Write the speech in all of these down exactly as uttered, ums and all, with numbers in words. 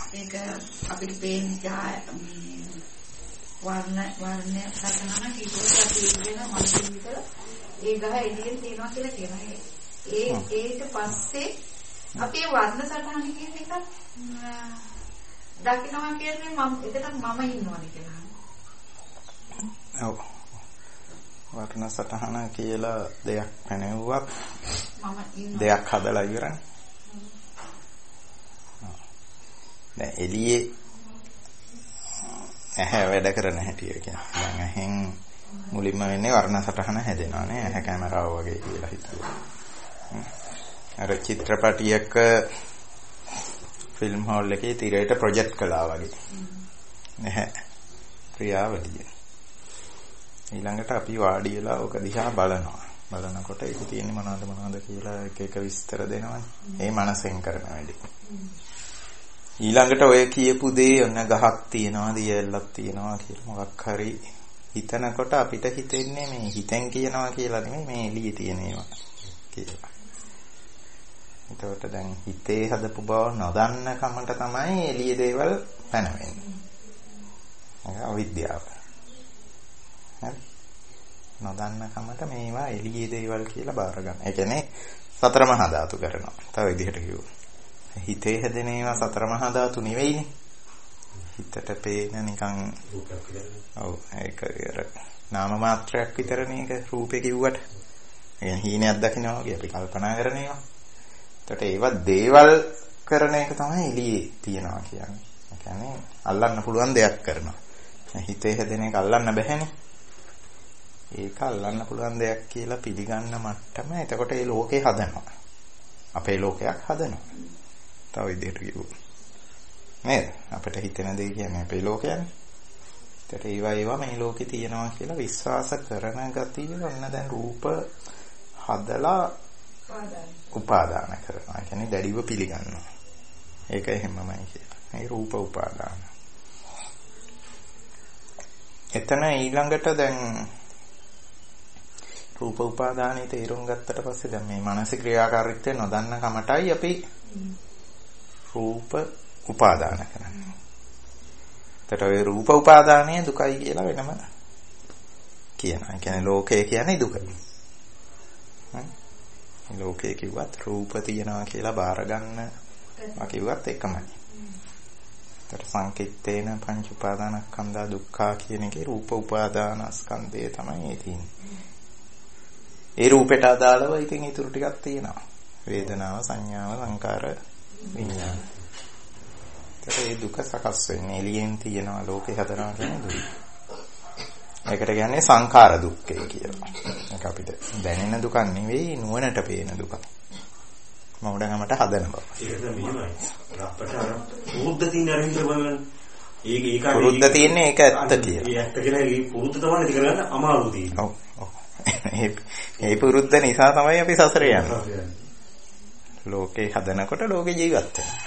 ඒක අපිට පේන්නේ වර්ණ වර්ණය සතනම කීපයක් අපි ඉගෙන මනසින් විතර ඒ ගහ එළියෙන් තියනවා කියලා කියනවා. ඒ ඊට පස්සේ අපි වර්ණ සතහන කියන එක දකින්නවා කියන්නේ මම එතන මම ඉන්නවනේ කියලා. ඔව්. වර්ණ සතහන කියලා දෙයක් පැනෙවුවත් මම දෙයක් හදලා ඉවරනේ. දැන් එළියේ ඇහැ වැඩ කරන හැටි කියන්නේ. දැන් ඇහෙන් මුලින්ම වෙන්නේ වර්ණ සටහන හැදෙනවා නේ. ඇහැ කැමරාව වගේ කියලා හිතුවා. අර චිත්‍රපටියක ෆිල්ම් හෝල් එකේ තිරයට ප්‍රොජෙක්ට් කළා වගේ. නැහැ. ක්‍රියාවලිය. ඊළඟට අපි වාඩි වෙලා ඔක දිහා බලනවා. බලනකොට ඒක තියෙන්නේ මොනවද මොනවද කියලා එක එක විස්තර දෙනවනේ. ඒ මනසෙන් කරන වැඩේ. ඊළඟට ඔය කියපු දේ ඔන්න ගහක් තියනවා දියැලක් තියනවා කියලා මොකක් හරි හිතනකොට අපිට හිතෙන්නේ මේ හිතෙන් කියනවා කියලා නෙමෙයි මේ එළියේ තියෙන ඒවා කියලා. එතකොට දැන් හිතේ හදපු බව නොදන්න කමට තමයි එළියේ දේවල් පැනවෙන්නේ. ඒක අවිද්‍යාව. හරි. නොදන්න කමට මේවා එළියේ දේවල් කියලා බාර ගන්න. ඒ කියන්නේ සතර මහා ධාතු කරනවා. තව විදිහට කිව්වොත් හිතේ හැදෙන ඒවා සතර මහා ධාතු නෙවෙයිනේ. හිතට පේන නිකන් ඔව් ඒක අර නාම මාත්‍රයක් විතරනේ ඒක රූපේ කිව්වට. ඒ කියන්නේ හීනයක් දකින්නවා වගේ අපි කල්පනා කරන ඒවා. එතකොට ඒවා දේවල් කරන එක තමයි එළියේ තියනවා කියන්නේ. ඒ කියන්නේ අල්ලන්න පුළුවන් දෙයක් කරනවා. හිතේ හැදෙන එක අල්ලන්න බැහැනේ. ඒක අල්ලන්න පුළුවන් දෙයක් කියලා පිළිගන්න මට්ටම එතකොට ඒ ලෝකේ හදනවා. අපේ ලෝකයක් හදනවා. තව විදිහට කිව්වොත් නේද? අපිට හිතෙන දේ කියන්නේ අපේ ලෝකයනේ. ඒකට ඒවා ඒවා මේ ලෝකේ තියෙනවා කියලා විශ්වාස කරන ගතිය ඔන්න දැන් රූප හදලා උපාදාන කරනවා. ඒ කියන්නේ දැඩිව පිළිගන්නවා. ඒක එහෙමමයි කියලා. මේ රූප උපාදාන. එතන ඊළඟට දැන් රූප උපාදානයේ තේරුම් ගත්තට පස්සේ දැන් මේ මානසික ක්‍රියාකාරීත්වය නොදන්න කමටයි අපි රූප උපාදාන කරන්නේ. ඒතර ඔය රූප උපාදානය දුකයි කියලා වෙනම කියනවා. ඒ කියන්නේ ලෝකය කියන්නේ දුක. හ්ම්. ලෝකය කිව්වත් රූප තියනවා කියලා බාර ගන්න කිව්වත් එකමයි. ඒතර සංකිට්ඨේන පංච උපාදානස්කන්ධා දුක්ඛා කියන එකේ රූප උපාදානස්කන්ධය තමයි තියෙන්නේ. ඒ රූපයට අදාළව ඉතින් ඊටු ටිකක් තියෙනවා. වේදනාව, සංඥාව, සංකාර, විඥාන. ඒ දුක සකස් වෙන්නේ එළියෙන් තියෙනවා ලෝකේ හදනවා කියන්නේ දුක. ඒකට කියන්නේ සංඛාර දුක්ඛය කියලා. ඒක අපිට දැනෙන දුකක් නෙවෙයි නුවණට පේන දුක. මොඩගමට හදන බව. ඒක මෙහෙමයි. අපට අර පුරුද්ද තියෙන අරින්ද බලන්න. ඒක ඒක පුරුද්ද තියෙන්නේ ඒක ඇත්ත කියලා. ඒ ඇත්ත කියලා ඒ පුරුද්ද තමයි ඉති කරගන්න අමාරු තියෙන්නේ. ඔව් ඔව්. ඒ පුරුද්ද නිසා තමයි අපි සසරේ යන්නේ. ලෝකේ හදනකොට ලෝකේ ජීවත් වෙනවා.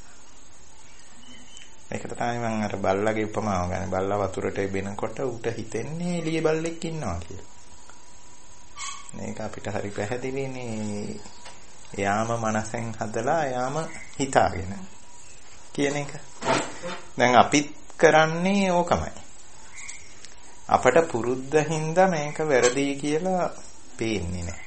ඒකට තමයි මම අර බල්ලගේ උපමාව ගන්නේ. බල්ලා වතුරට එබෙනකොට ඌට හිතෙන්නේ එළියේ බල්ලෙක් ඉන්නවා කියලා. මේක අපිට හරි පැහැදිලිනේ. යාම මනසෙන් හදලා යාම හිතාගෙන කියන එක. දැන් අපිත් කරන්නේ ඕකමයි. අපට පුරුද්ද හින්දා මේක වැරදි කියලා පේන්නේ නැහැ.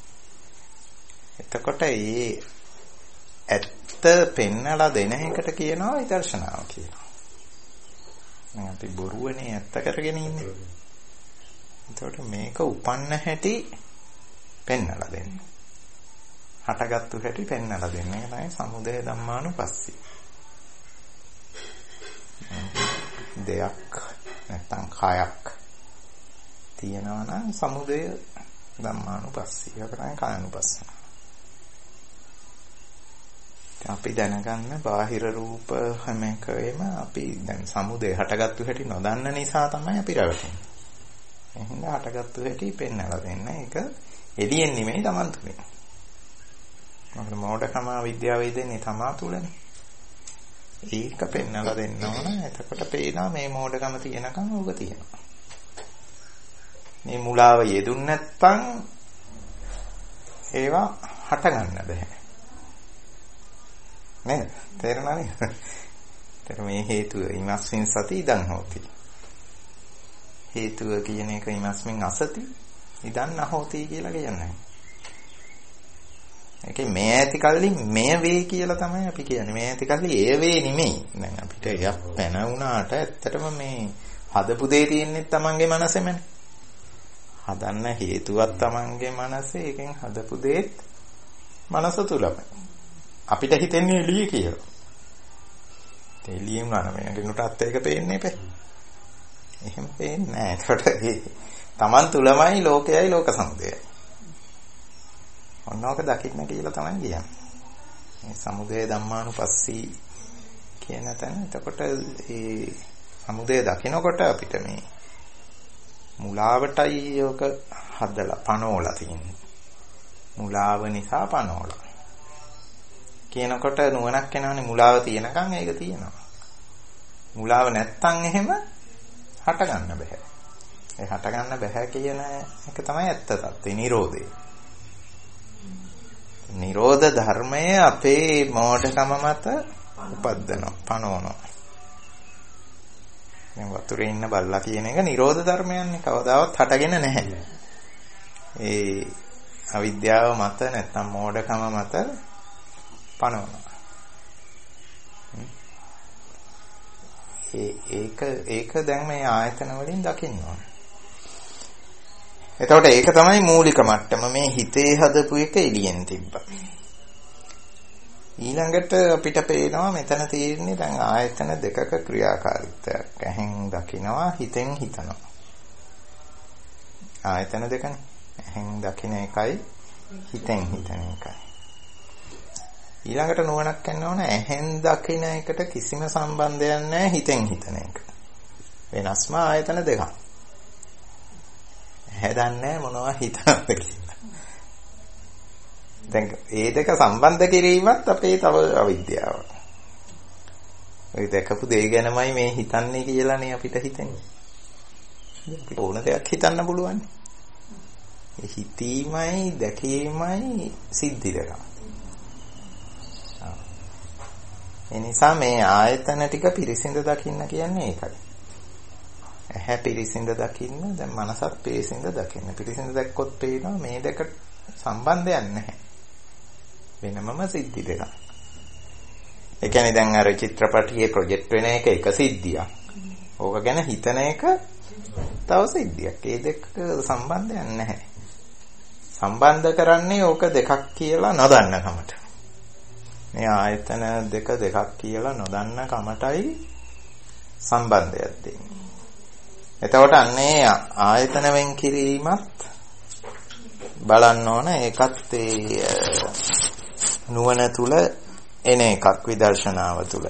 එතකොට ඒ ඇත්ත පෙන්නලා දෙන එකට කියනවා විදර්ශනාව කියලා. දැන් අපි බොරුවනේ ඇත්ත කරගෙන ඉන්නේ. එතකොට මේක උපන්න හැටි පෙන්නලා දෙන්න. හටගත්තු හැටි පෙන්නලා දෙන්න. ඒක තමයි සමුදය ධම්මානුපස්සී. දෙයක් නැත්තම් කයක් තියෙනවා නම් සමුදය ධම්මානුපස්සී. ඒක තමයි කායानुපස්සන. අපි දැනගන්න බාහිර රූප හැම එකෙම අපි දැන් සමුදය හටගත්තු හැටි නොදන්න නිසා තමයි අපි රැවටෙන්නේ. එහෙනම් හටගත්තු හැටි පෙන්නලා දෙන්න. ඒක එළියෙන් නෙමෙයි Taman තුනේ. මොකද මෝඩකම විද්‍යාවේ දෙන්නේ තමා තුලනේ. ඒක පෙන්නලා දෙන්න ඕන. එතකොට පේනවා මේ මෝඩකම තියෙනකම් ඕක තියෙනවා. මේ මුලාව යෙදුන් නැත්නම් ඒවා හට ගන්න බෑ. නේද? තේරෙනවද? ඒතර මේ හේතුව ඉමස්මින් සති ඉදන් හෝති. හේතුව කියන එක ඉමස්මින් අසති ඉදන් නහෝති කියලා කියන්නේ. ඒකේ මේ ඇති කල්ලි මේ වේ කියලා තමයි අපි කියන්නේ. මේ ඇති කල්ලි ඒ වේ නෙමෙයි. දැන් අපිට යක් පැන වුණාට ඇත්තටම මේ හදපු දේ තියෙන්නේ තමන්ගේ මනසෙමනේ. හදන්න හේතුවක් තමන්ගේ මනසේ. ඒකෙන් හදපු දේත් මනස තුලමයි. අපිට හිතෙන්නේ එළිය කියලා. ඒ එළියෙන් නම වෙනකෙනුටත් ඒක පේන්නේ නැහැ. එහෙම පේන්නේ නැහැ. ඒකට තමන් තුලමයි ලෝකයයි ලෝක සමුදයයි. ඔන්නෝක දකින්න කියලා තමයි කියන්නේ. මේ සමුදය ධම්මානුපස්සී කියන තැන. එතකොට ඒ සමුදය දකිනකොට අපිට මේ මුලාවටයි යෝක හදලා පනෝලා තියෙන්නේ. මුලාව නිසා පනෝලා. කියනකොට නුවණක් වෙනවනේ මුලාව තියෙනකන් ඒක තියෙනවා. මුලාව නැත්තම් එහෙම හට ගන්න බෑ. ඒ හට ගන්න බෑ කියන එක තමයි ඇත්ත තත්ත්වේ නිරෝධය. නිරෝධ ධර්මය අපේ මෝඩකම මත උපද්දනවා පනවනවා. දැන් වතුරේ ඉන්න බල්ලා කියන එක නිරෝධ ධර්මයන්නේ කවදාවත් හටගෙන නැහැ. ඒ අවිද්‍යාව මත නැත්නම් මෝඩකම මත පනවනවා. ඒ ඒක ඒක දැන් මේ ආයතන වලින් දකින්න ඕනේ. එතකොට ඒක තමයි මූලික මට්ටම. මේ හිතේ හදපු එක එළියෙන් තිබ්බා. ඊළඟට අපිට පේනවා මෙතන තියෙන්නේ දැන් ආයතන දෙකක ක්‍රියාකාරීත්වයක්. ඇහෙන් දකිනවා, හිතෙන් හිතනවා. ආයතන දෙකනේ. ඇහෙන් දකින එකයි හිතෙන් හිතන එකයි. ඊළඟට නුවණක් ගන්න ඕන ඇහෙන් දකින එකට කිසිම සම්බන්ධයක් නැහැ හිතෙන් හිතන එක. වෙනස්ම ආයතන දෙකක්. හැදන්නේ මොනවා හිතනද කියලා. දැන් මේ දෙක සම්බන්ධ කිරීමත් අපේ තව අවිද්‍යාව. ඔය දැකපු දේ ගැනමයි මේ හිතන්නේ කියලානේ අපිට හිතෙන්නේ. අපිට ඕන දෙයක් හිතන්න පුළුවන්. ඒ හිතීමයි දැකීමයි සිද්ධි දෙක. ඒ නිසා මේ ආයතන ටික පිරිසිඳ දකින්න කියන්නේ ඒකයි. ඇහැ පිරිසිඳ දකින්න දැන් මනසත් පිරිසිඳ දකින්න. පිරිසිඳ දැක්කොත් පේනවා මේ දෙක සම්බන්ධයක් නැහැ. වෙනමම සිද්ධි දෙකක්. ඒ කියන්නේ දැන් අර චිත්‍රපටියේ ප්‍රොජෙක්ට් වෙන එක එක සිද්ධියක්. ඕක ගැන හිතන එක තව සිද්ධියක්. ඒ දෙක සම්බන්ධයක් නැහැ. සම්බන්ධ කරන්නේ ඕක දෙකක් කියලා නොදන්න කමට. මේ ආයතන දෙක දෙකක් කියලා නොදන්න කමටයි සම්බන්ධයක් දෙන්නේ. එතකොට අන්නේ ආයතන වෙන් කිරීමත් බලන්න ඕන. ඒකත් ඒ නුවණ තුල එන එකක් විදර්ශනාව තුල.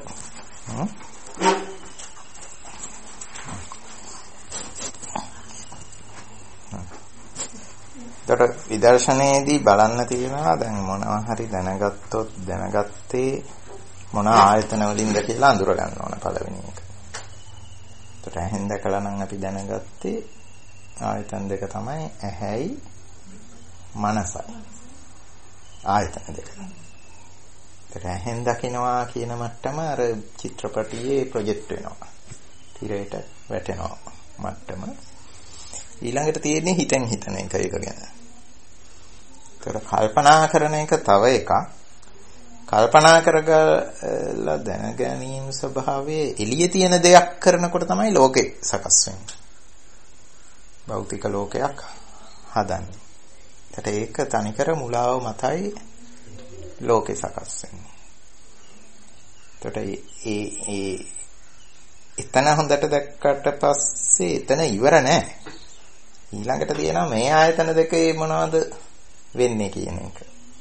එතකොට විදර්ශනයේදී බලන්න තියෙනවා දැන් මොනවා හරි දැනගත්තොත් දැනගත්තේ මොන ආයතන වලින්ද කියලා අඳුර ගන්න ඕන පළවෙනි එක. එතකොට ඇහෙන් දැකලා නම් අපි දැනගත්තේ ආයතන දෙක තමයි ඇහැයි මනසයි. ආයතන දෙක. එතකොට ඇහෙන් දකිනවා කියන මට්ටම අර චිත්‍රපටියේ ප්‍රොජෙක්ට් වෙනවා. තිරයට වැටෙනවා මට්ටම. ඊළඟට තියෙන්නේ හිතෙන් හිතන එක එක ගැන. එතකොට කල්පනා කරන එක තව එකක්. කල්පනා කරගලා දැන ගැනීම ස්වභාවයේ එළියේ තියෙන දෙයක් කරනකොට තමයි ලෝකේ සකස් වෙන්නේ. භෞතික ලෝකයක් හදන්නේ. එතකොට ඒක තනිකර මුලාව මතයි ලෝකේ සකස් වෙන්නේ. එතකොට ඒ ඒ එතන හොඳට දැක්කට පස්සේ එතන ඉවර නෑ. ඊළඟට තියෙනවා මේ ආයතන දෙකේ මොනවද වෙන්නේ කියන එක.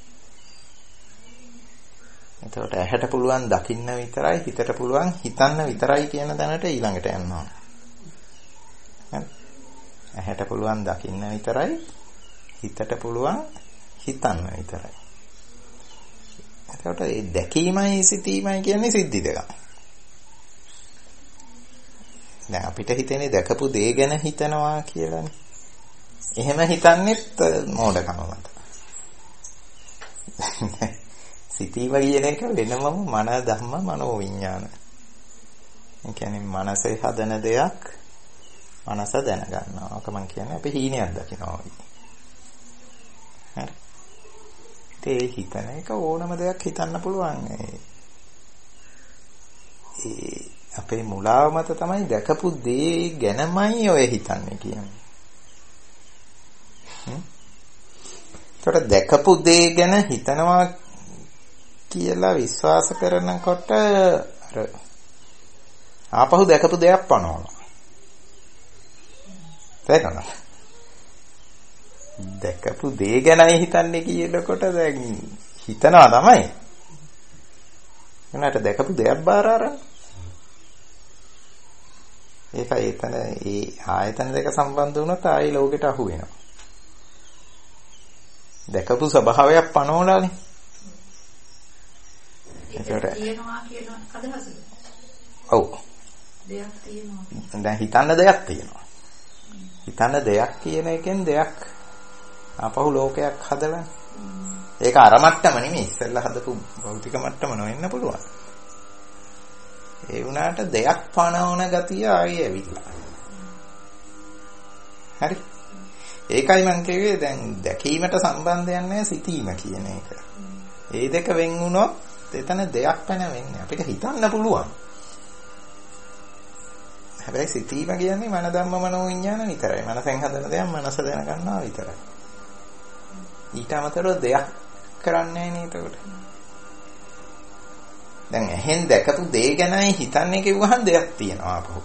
එතකොට ඇහැට පුළුවන් දකින්න විතරයි හිතට පුළුවන් හිතන්න විතරයි කියන තැනට ඊළඟට යනවා. ඇහැට පුළුවන් දකින්න විතරයි හිතට පුළුවන් හිතන්න විතරයි. එතකොට මේ දැකීමයි සිතීමයි කියන්නේ සිද්ධි දෙකක්. දැන් අපිට හිතෙන්නේ දැකපු දේ ගැන හිතනවා කියලානේ. එහෙම හිතන්නේත් මෝඩකම මත. සිතීම කියන එක වෙනමම මන ධම්ම මනෝ විඥාන. ඒ කියන්නේ මනසේ හදන දෙයක් මනස දැනගන්නවා. ඔක මම කියන්නේ අපි හීනයක් දකිනවා වගේ. හරි. ඒ හිතන එක ඕනම දෙයක් හිතන්න පුළුවන්. ඒ අපේ මුලාව මත තමයි දැකපු දේ ගැනමයි ඔය හිතන්නේ කියන්නේ. හ්ම්. ඒතර දැකපු දේ ගැන හිතනවා කියලා විශ්වාස කරනකොට අර ආපහු දැකපු දෙයක් පනවනවා. තේරෙනවද? දැකපු දේ ගැනයි හිතන්නේ කියනකොට දැන් හිතනවා තමයි. එනකට දැකපු දෙයක් බාර අරන්. ඒකයි එතන ඒ ආයතන දෙක සම්බන්ධ වුණොත් ආයි ලෝකෙට අහු වෙනවා. දැකපු ස්වභාවයක් පනවලානේ. ඒක තියෙනවා කියන අදහසද? ඔව්. දෙයක් තියෙනවා. දැන් හිතන්න දෙයක් තියෙනවා. හිතන්න දෙයක් කියන එකෙන් දෙයක් ආපහු ලෝකයක් හදලා. ඒක අර මට්ටම නෙමෙයි ඉස්සෙල්ලා හදපු භෞතික මට්ටම නොවෙන්න පුළුවන්. ඒ වුණාට දෙයක් පනවන ගතිය ආයේ ඇවිල්ලා. හරි. ඒකයි මම කිව්වේ දැන් දැකීමට සම්බන්ධයක් නැහැ සිතීම කියන එක. ඒ දෙක වෙන් වුණොත් එතන දෙයක් පැන වෙන්නේ. අපිට හිතන්න පුළුවන්. හැබැයි සිතීම කියන්නේ මන ධම්ම මනෝ විඥාන විතරයි. මනසෙන් හදන දෙයක් මනස දැනගන්නවා විතරයි. ඊට අමතරව දෙයක් කරන්නේ නැහැ නේද ඒකට. දැන් එහෙන් දැකපු දේ ගැනයි හිතන්නේ කිව්වහම දෙයක් තියෙනවා අපහු.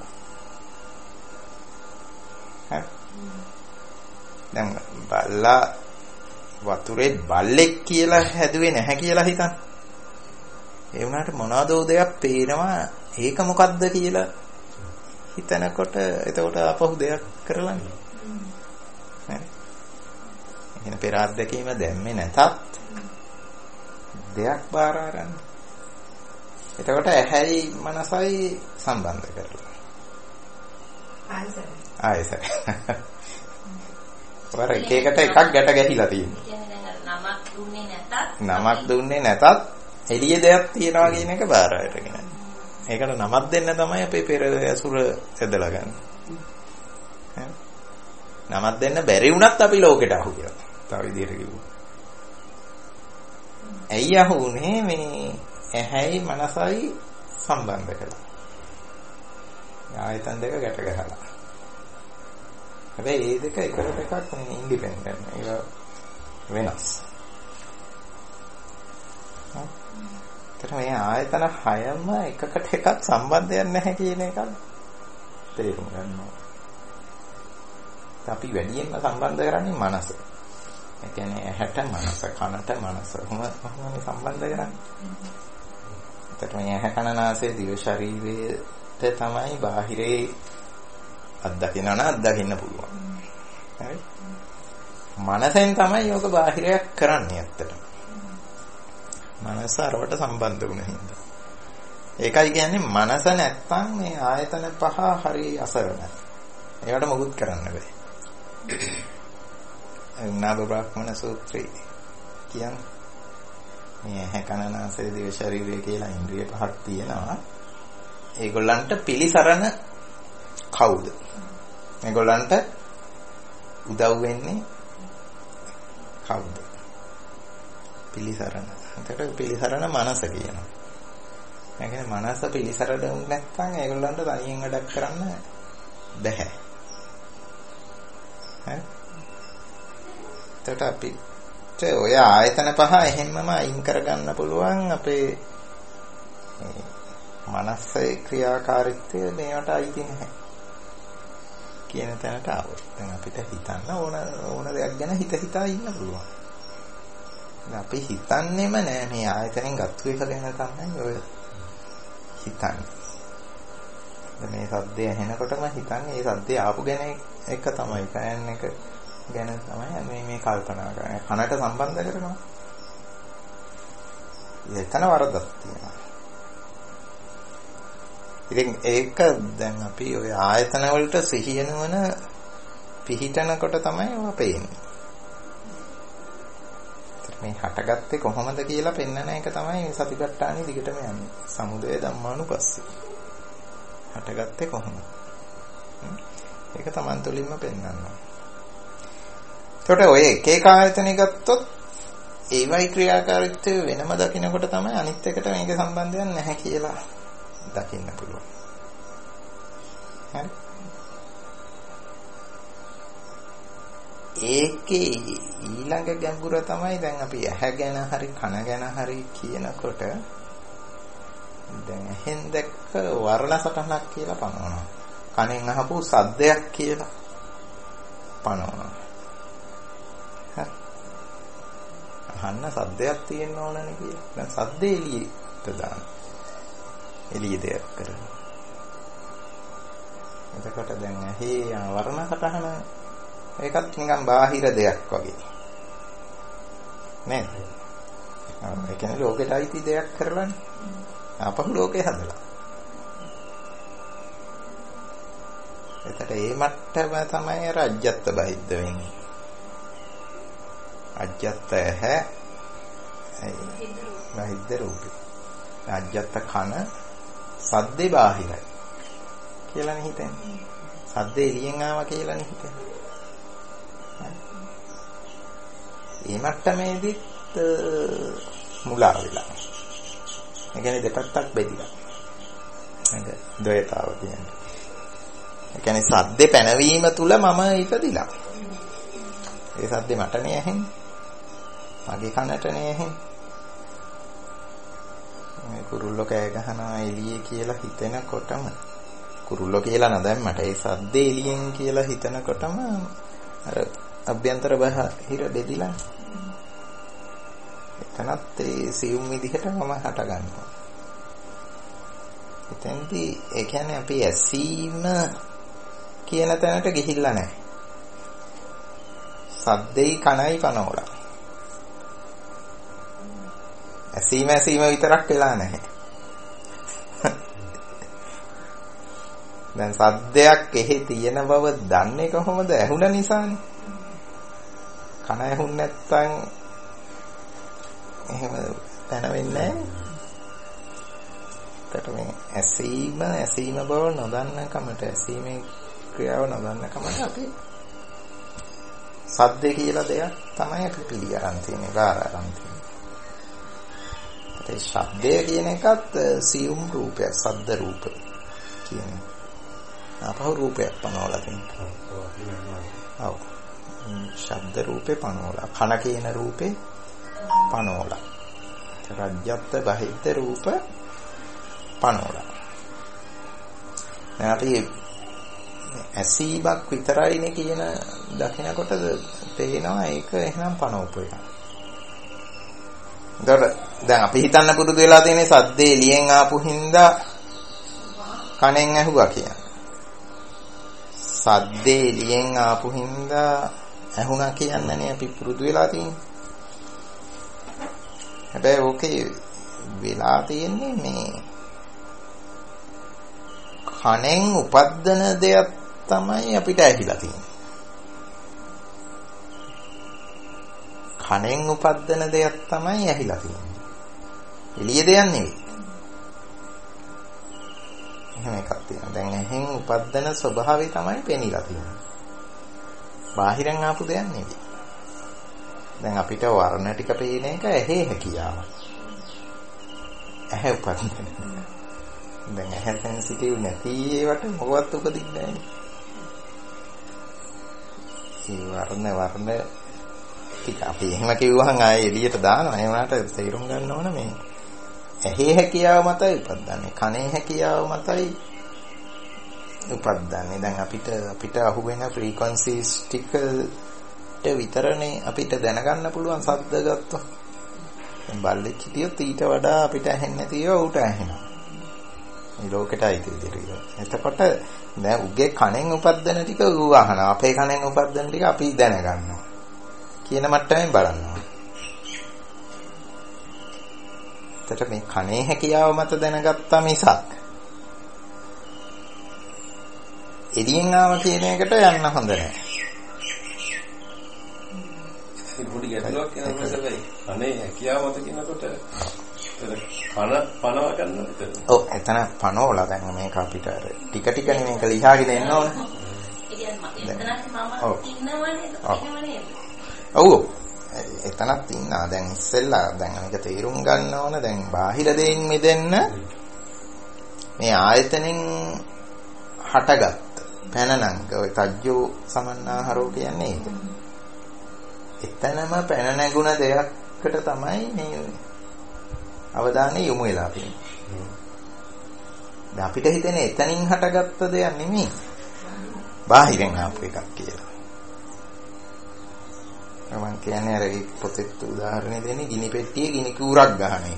හරි. දැන් බල්ලා වතුරේ බල්ලෙක් කියලා හැදුවේ නැහැ කියලා හිතන්න. ඒ වුණාට මොනවාදෝ දෙයක් පේනවා ඒක මොකද්ද කියලා හිතනකොට එතකොට අපහු දෙයක් කරලානේ. හරි. එහෙනම් පෙර අත්දැකීම දැම්මේ නැතත් දෙයක් බාර ගන්න. එතකොට ඇහැයි මනසයි සම්බන්ධ කරලා. ආයසර. ආයසර. වර එක එකට එකක් ගැට ගැහිලා තියෙනවා. නමක් දුන්නේ නැතත් නමක් දුන්නේ නැතත් එළිය දෙයක් තියනවා කියන එක බාර අරගෙන. ඒකට නමක් දෙන්න තමයි අපේ පෙර ඇසුර ඇදලා ගන්න. නමක් දෙන්න බැරි වුණත් අපි ලෝකෙට අහු කියලා. තව විදිහට කිව්වොත්. ඇයි අහුනේ මේ ඇහැයි මනසයි සම්බන්ධ කළා. ආයතන දෙක ගැට ගහලා. හැබැයි මේ දෙක එකට එකක් ඉන්ඩිපෙන්ඩන්ට්. ඒක වෙනස්. හරි. මේ ආයතන හයම එකකට එකක් සම්බන්ධයක් නැහැ කියන එක තේරුම් ගන්නවා. අපි වැඩියෙන්ම සම්බන්ධ කරන්නේ මනස. ඒ කියන්නේ ඇහැට මනස, කනට මනස. කොහොමද සම්බන්ධ කරන්නේ? එතකොට මේ ඇහැ කන නාසය දිව ශරීරයට තමයි බාහිරේ අත්දකින්න නම් අත්දකින්න පුළුවන්. හරි? මනසෙන් තමයි යෝග බාහිරයක් කරන්නේ ඇත්තටම. මනස අරවට සම්බන්ධ වුණ හින්දා. ඒකයි කියන්නේ මනස නැත්තම් මේ ආයතන පහ හරි අසරණයි. ඒකට මොකුත් කරන්න බෑ. නාභ බ්‍රාහ්මණ සූත්‍රය කියන්නේ මේ ඇහැ කන නාසය දිව ශරීරය කියලා ඉන්ද්‍රිය පහක් තියෙනවා. ඒගොල්ලන්ට පිළිසරණ කවුද? මේගොල්ලන්ට උදව් වෙන්නේ කවුද? පිළිසරණ. එතකොට පිළිසරණ මනස කියනවා. ඒ කියන්නේ මනස පිළිසරණ දුන්නේ නැත්නම් ඒගොල්ලන්ට තනියෙන් වැඩක් කරන්න බැහැ. හරි? එතකොට අපිට ඔය ආයතන පහ එහෙම්මම අයින් කරගන්න පුළුවන් අපේ මනසේ ක්‍රියාකාරීත්වය මේවට අයිති නැහැ කියන තැනට ආවොත් දැන් අපිට හිතන්න ඕන ඕන දෙයක් ගැන හිත හිතා ඉන්න පුළුවන්. දැන් අපි හිතන්නේම නෑ මේ ආයතනෙන් ගත්තු එක ගැන තමයි ඔය හිතන්නේ. දැන් මේ සද්දය ඇහෙනකොටම හිතන්නේ මේ සද්දය ආපු ගැන එක තමයි ෆෑන් එක ගැන තමයි මේ මේ කල්පනා කරන්නේ. කනට සම්බන්ධ කරනවා. එතන වරදක් තියෙනවා. ඉතින් ඒක දැන් අපි ওই ආයතන වලට සිහිය නුවණ පිහිටනකොට තමයි ඔය පේන්නේ. මේ හටගත්තේ කොහොමද කියලා පෙන්වන එක තමයි මේ සතිපට්ඨානෙ දිගටම යන්නේ. සමුදය ධම්මානුපස්සී. හටගත්තේ කොහොමද? ඒක Taman තුලින්ම පෙන්වනවා. එතකොට ඔය එක එක ආයතන ගත්තොත් ඒවයි ක්‍රියාකාරීත්වය වෙනම දකින්නකොට තමයි අනිත් එකට මේක සම්බන්ධයක් නැහැ කියලා දකින්න පුළුවන්. හරි. ඒකේ ඊළඟ ගැඹුර තමයි දැන් අපි ඇහැ ගැන හරි කන ගැන හරි කියනකොට දැන් ඇහෙන් දැක්ක වර්ණ සටහනක් කියලා පනවනවා. කනෙන් අහපු සද්දයක් කියලා පනවනවා. හරි. අහන්න සද්දයක් තියෙන්න ඕනනේ කියලා. දැන් සද්දේ එළියට දාන්න. එළිය දෙයක් කරනවා. එතකොට දැන් ඇහි වර්ණ සටහන ඒකත් නිකන් බාහිර දෙයක් වගේ. නේද? ඒ කියන්නේ ලෝකෙට අයිති දෙයක් කරලානේ. අපහු ලෝකේ හදලා. එතකොට මේ මට්ටම තමයි අර අජ්ජත් බහිද්ද වෙන්නේ. අජ්ජත් ඇහැ බහිද්ද රූපේ. අජ්ජත් කන සද්දේ බාහිරයි කියලානේ හිතන්නේ. සද්දේ එළියෙන් ආවා කියලානේ හිතන්නේ. මේ මට්ටමේදීත් මුලා වෙලා. ඒ කියන්නේ දෙපැත්තක් බෙදිලා. නේද? ද්වයතාව කියන්නේ. ඒ කියන්නේ සද්දේ පැනවීම තුල මම ඉපදිලා. ඒ සද්දේ මටනේ ඇහෙන්නේ. මගේ කනටනේ ඇහෙන්නේ. මේ කුරුල්ලෝ කෑ ගහනවා එළියේ කියලා හිතෙනකොටම කුරුල්ලෝ කියලා නදැම්මට ඒ සද්දේ එළියෙන් කියලා හිතනකොටම අර අභ්‍යන්තර බාහිර බෙදිලා එතනත් ඒ සියුම් විදිහට මම හට ගන්නවා. එතෙන්දී ඒ කියන්නේ අපි ඇසීම කියන තැනට ගිහිල්ලා නැහැ. සද්දේ කනයි පනෝලා. ඇසීම ඇසීම විතරක් වෙලා නැහැ. දැන් සද්දයක් එහි තියෙන බව දන්නේ කොහොමද? ඇහුණ නිසානේ. කන ඇහුන් නැත්තම් එහෙම දැනෙන්නේ නැහැ. ඒකට මේ ඇසීම ඇසීම බව නොදන්න කමට ඇසීමේ ක්‍රියාව නොදන්න කමට අපි සද්ද කියලා දෙයක් තමයි අපි පිළි අරන් තියෙන්නේ, ගාර අරන් තියෙන්නේ. ඒ ශබ්දය කියන එකත් සියුම් රූපයක්, සද්ද රූප කියන්නේ. අපහු රූපයක් පනවලා තියෙනවා. ඔව්. ශබ්ද රූපේ පනවලා, කන කියන රූපේ පනවලා. රජ්‍යත් බහිද්ද රූප පනවලා. දැන් අපි ඇසීමක් විතරයිනේ කියන දකිනකොට තේනවා ඒක එහෙනම් පනවපු එක. දැන් අපි හිතන්න පුරුදු වෙලා තියෙන්නේ සද්දේ එළියෙන් ආපු හින්දා කනෙන් ඇහුවා කියන. සද්දේ එළියෙන් ආපු හින්දා ඇහුණා කියන්නනේ අපි පුරුදු වෙලා තියෙන්නේ. හැබැයි ඕකේ වෙලා තියෙන්නේ මේ කනෙන් උපද්දන දෙයක් තමයි අපිට ඇහිලා තියෙන්නේ. කනෙන් උපද්දන දෙයක් තමයි ඇහිලා තියෙන්නේ. එළිය දෙයක් නෙවෙයි. එහෙම එකක් තියෙනවා. දැන් ඇහෙන් උපද්දන ස්වභාවය තමයි පෙනිලා තියෙන්නේ. බාහිරෙන් ආපු දෙයක් නෙවෙයි. දැන් අපිට වර්ණ ටික පේන එක ඇහි හැකියාව. ඇහැ උපදින. දැන් ඇහැ සෙන්සිටිව් නැති ඒවට මොකවත් උපදින්නේ නැහැ. ඒ වර්ණ වර්ණ ටික අපි එහෙම කිව්වහන් ආයේ එළියට දානවා. ඒ වුණාට තේරුම් ගන්න ඕන මේ ඇහි හැකියාව මතයි උපදින්නේ. කනේ හැකියාව මතයි උපදින්නේ. දැන් අපිට අපිට අහුවෙන ෆ්‍රීකවන්සිස් ටික විතරනේ අපිට දැනගන්න පුළුවන් ශබ්ද ගත්තොත්. දැන් බල්ලෙක් හිටියොත් ඊට වඩා අපිට ඇහෙන්නේ නැති ඒවා ඌට ඇහෙනවා. මේ ලෝකෙට අයිති විදිහට. එතකොට දැන් උගේ කණෙන් උපදින ටික ඌ අහනවා. අපේ කණෙන් උපදින ටික අපි දැනගන්නවා. කියන මට්ටමින් බලනවා. එතකොට මේ කණේ හැකියාව මත දැනගත්තා මිසක් එළියෙන් ආව කියන එකට යන්න හොඳ නැහැ. පොඩි ගැටලුවක් යනවා සබයි. අනේ හැකියාව මත කියනකොට පණ පණව ගන්න විතර. ඔව් එතන පණෝලා දැන් මේක අපිට අර ටික ටිකනේ මේක ලියාගෙන එන්න ඕන. ඒ කියන්නේ එතනත් මම ඉන්නවනේ නේද? ඔව්. එතනත් ඉන්නා දැන් ඉස්සෙල්ලා දැන් මේක තේරුම් ගන්න ඕන දැන් බාහිර දෙයින් මිදෙන්න මේ ආයතනෙන් හටගත් පැනනංග ඔය තජ්ජෝ සමන්නාහරෝ කියන්නේ ඒක. එතනම පැන නැගුණ දෙයක්කට තමයි මේ අවධානය යොමු වෙලා තියෙන්නේ. දැන් අපිට හිතෙන්නේ එතනින් හටගත්ත දෙයක් නෙමෙයි. බාහිරෙන් ආපු එකක් කියලා. මම කියන්නේ අර ඒ පොතේත් උදාහරණය දෙන්නේ ගිනි පෙට්ටියේ ගිනි කූරක් ගහන එක.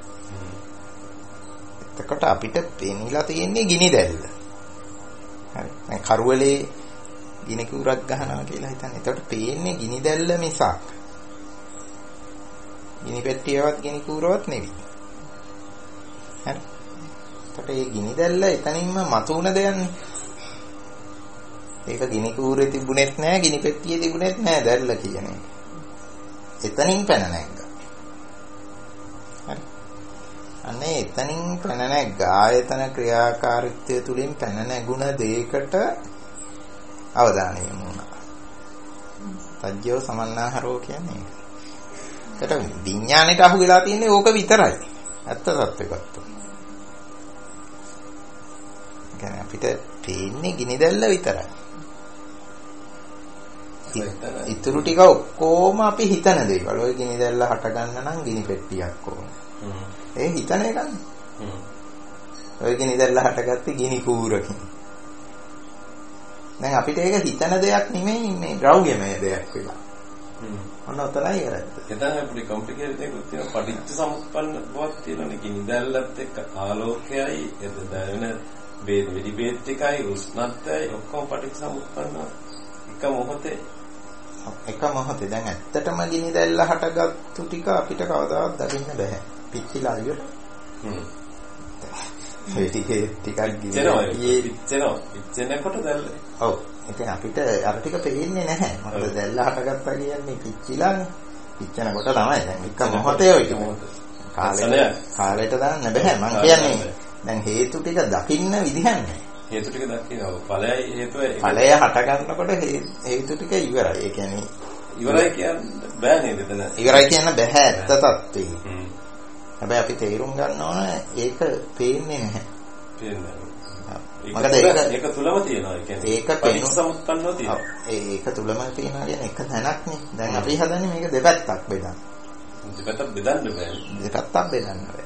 එතකොට අපිට පෙනිලා තියෙන්නේ ගිනි දැල්ල. හරි. දැන් කරුවලේ ගිනි කූරක් ගහනවා කියලා හිතන්නේ. එතකොට පේන්නේ ගිනි දැල්ල මිසක් ගිනි පෙට්ටියවත් ගිනි කූරවත් නෙවෙයි. හරි. එතකොට මේ ගිනි දැල්ල එතනින්ම මතුවන දෙයක්නේ. ඒක ගිනි කූරේ තිබුණෙත් නැහැ ගිනි පෙට්ටියේ තිබුණෙත් නැහැ දැල්ල කියන එක. එතනින් පැන නැග්ගා. හරි. අනේ එතනින් පැන නැග්ගා ආයතන ක්‍රියාකාරීත්වය තුලින් පැන නැගුණ දෙයකට අවධානය යොමු වුණා. තජ්ජෝ සමන්නාහරෝ කියන්නේ ඒක. ඒකට විඥාණයට අහු වෙලා තියෙන්නේ ඕක විතරයි. ඇත්ත සත්‍යකත්ව. කියන්නේ අපිට පේන්නේ ගිනි දැල්ල විතරයි. ඉතුරු ටික ඔක්කොම අපි හිතන දේවල්. ඔය ගිනි දැල්ල හට ගන්න නම් ගිනි පෙට්ටියක් ඕන. ඒ හිතන එකනේ. ඔය ගිනි දැල්ල හටගත්තේ ගිනි කූරකින්. දැන් අපිට ඒක හිතන දෙයක් නෙමෙයි මේ ද්‍රව්‍යමය දෙයක් වෙලා. ඔන්න ඔතනයි කරද්ද. එතන අපිට කොම්ප්ලිකේටඩ් එකක් තියෙනවා පටිච්ච සමුප්පන්න බවක් තියෙනනේ ගිනි දැල්ලත් එක්ක ආලෝකයයි එද දැනෙන වේද විදි වේත් එකයි උෂ්ණත්වයයි ඔක්කොම පටිච්ච සමුප්පන්න එක මොහොතේ එක මොහොතේ දැන් ඇත්තටම ගිනි දැල්ල හටගත්තු ටික අපිට කවදාවත් දකින්න බෑ. පිච්චිලා ඉවර. හ්ම්. ඒ ටිකේ ටිකක් ගිනිනවා. පිච්චෙනවා. පිච්චෙනකොට දැල්ල. ඔව්. ඉතින් අපිට අර ටික පේන්නේ නැහැ. මොකද දැල්ල හටගත්තා කියන්නේ පිච්චිලානේ. පිච්චෙනකොට තමයි දැන් එක මොහොතේ ඔය ටික. කාලෙට කාලෙට දාන්න බෑ. මං කියන්නේ දැන් හේතු ටික දකින්න විදිහක් නැහැ. හේතු ටික දකින්න ඵලයයි හේතුවයි ඵලය හට ගන්නකොට හේතු ටික ඉවරයි. ඒ කියන්නේ ඉවරයි කියන්න බෑ නේද එතන? ඉවරයි කියන්න බෑ ඇත්ත තත්ත්වේ. හැබැයි අපි තේරුම් ගන්න ඕන ඒක පේන්නේ නැහැ. පේන්නේ නැහැ. මොකද ඒක ඒක තුලම තියෙනවා. ඒ කියන්නේ ඒක පරිසම්පන්නව තියෙනවා. ඒක තුලම තියෙනවා කියන්නේ එක තැනක් නේ. දැන් අපි හදන්නේ මේක දෙපැත්තක් බෙදන්න. දෙපැත්තක් බෙදන්න බෑ. දෙපැත්තක් බෙදන්න බෑ.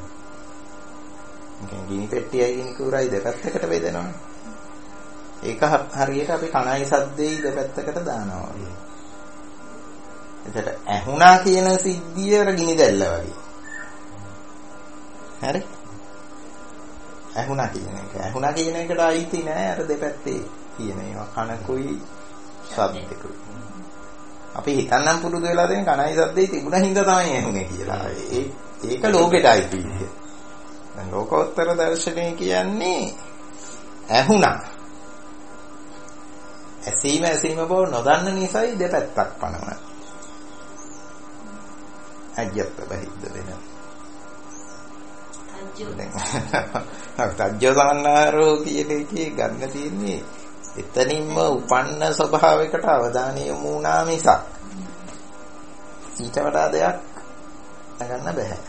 ගිනි පෙට්ටියයි ගිනි කූරයි දෙපැත්තකට බෙදෙනවා. ඒක හරියට අපි කණයි සද්දේයි දෙපැත්තකට දානවා. එතකොට ඇහුණා කියන සිද්ධිය අර ගිනි දැල්ල වගේ. හරි? ඇහුණා කියන එක. ඇහුණා කියන එකට අයිති නෑ අර දෙපැත්තේ තියෙන ඒවා කනකුයි ශබ්දකුයි. අපි හිතන්නම් පුරුදු වෙලා තියෙන කණයි සද්දේ තිබුණා හින්දා තමයි ඇහුනේ කියලා. ඒ ඒක ලෝකෙට අයිති. දැන් ලෝකෝත්තර දර්ශනය කියන්නේ ඇහුණා. ඇසීම ඇසීම බව නොදන්න නිසායි දෙපැත්තක් පනවන. අජ්‍යත් බහිද්ද වෙන. තජ්ජෝ සමන්නාරෝ කියන එකේ ගන්න තියෙන්නේ එතනින්ම උපන්න ස්වභාවයකට අවධානය යොමු වුණා මිසක් ඊට වඩා දෙයක් ගන්න බෑ.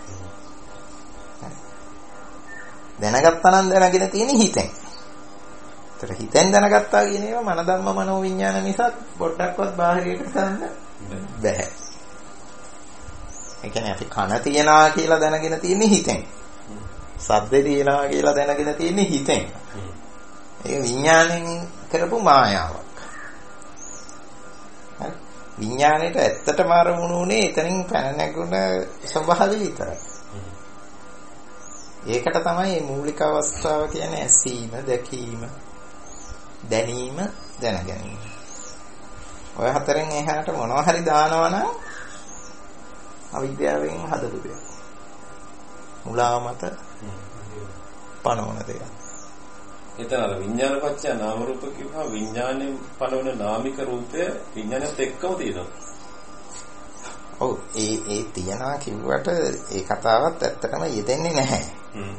දැනගත්තා නම් දැනගෙන තියෙන හිතෙන්. ඒතර හිතෙන් දැනගත්තා කියන ඒවා මන ධම්ම මනෝ විඥාන නිසා පොඩ්ඩක්වත් බාහිරයට ගන්න බෑ. ඒ කියන්නේ අපි කන තියනවා කියලා දැනගෙන තියෙන හිතෙන්. ශබ්ද තියනවා කියලා දැනගෙන තියෙන හිතෙන්. ඒක විඥාණයෙන් කරපු මායාවක්. හරි. විඥාණයට ඇත්තටම අරමුණු උනේ එතනින් පැන නැගුණ ස්වභාවය විතරයි. ඒකට තමයි මේ මූලික අවස්ථාව කියන්නේ ඇසීම, දැකීම, දැනීම, දැනගැනීම. ඔය හතරෙන් එහාට මොනවා හරි දානවා නම් අවිද්‍යාවෙන් හදපු දෙයක්. මුලාව මත පනවන දෙයක්. එතන අර විඥාන පත්‍ය නාම රූප කියපුවා විඥාණයෙන් පනවන නාමික රූපය විඥානයත් එක්කම තියෙනවා. ඔව් ඒ ඒ තියනවා කිව්වට ඒ කතාවත් ඇත්තටම යෙදෙන්නේ නැහැ. හ්ම්.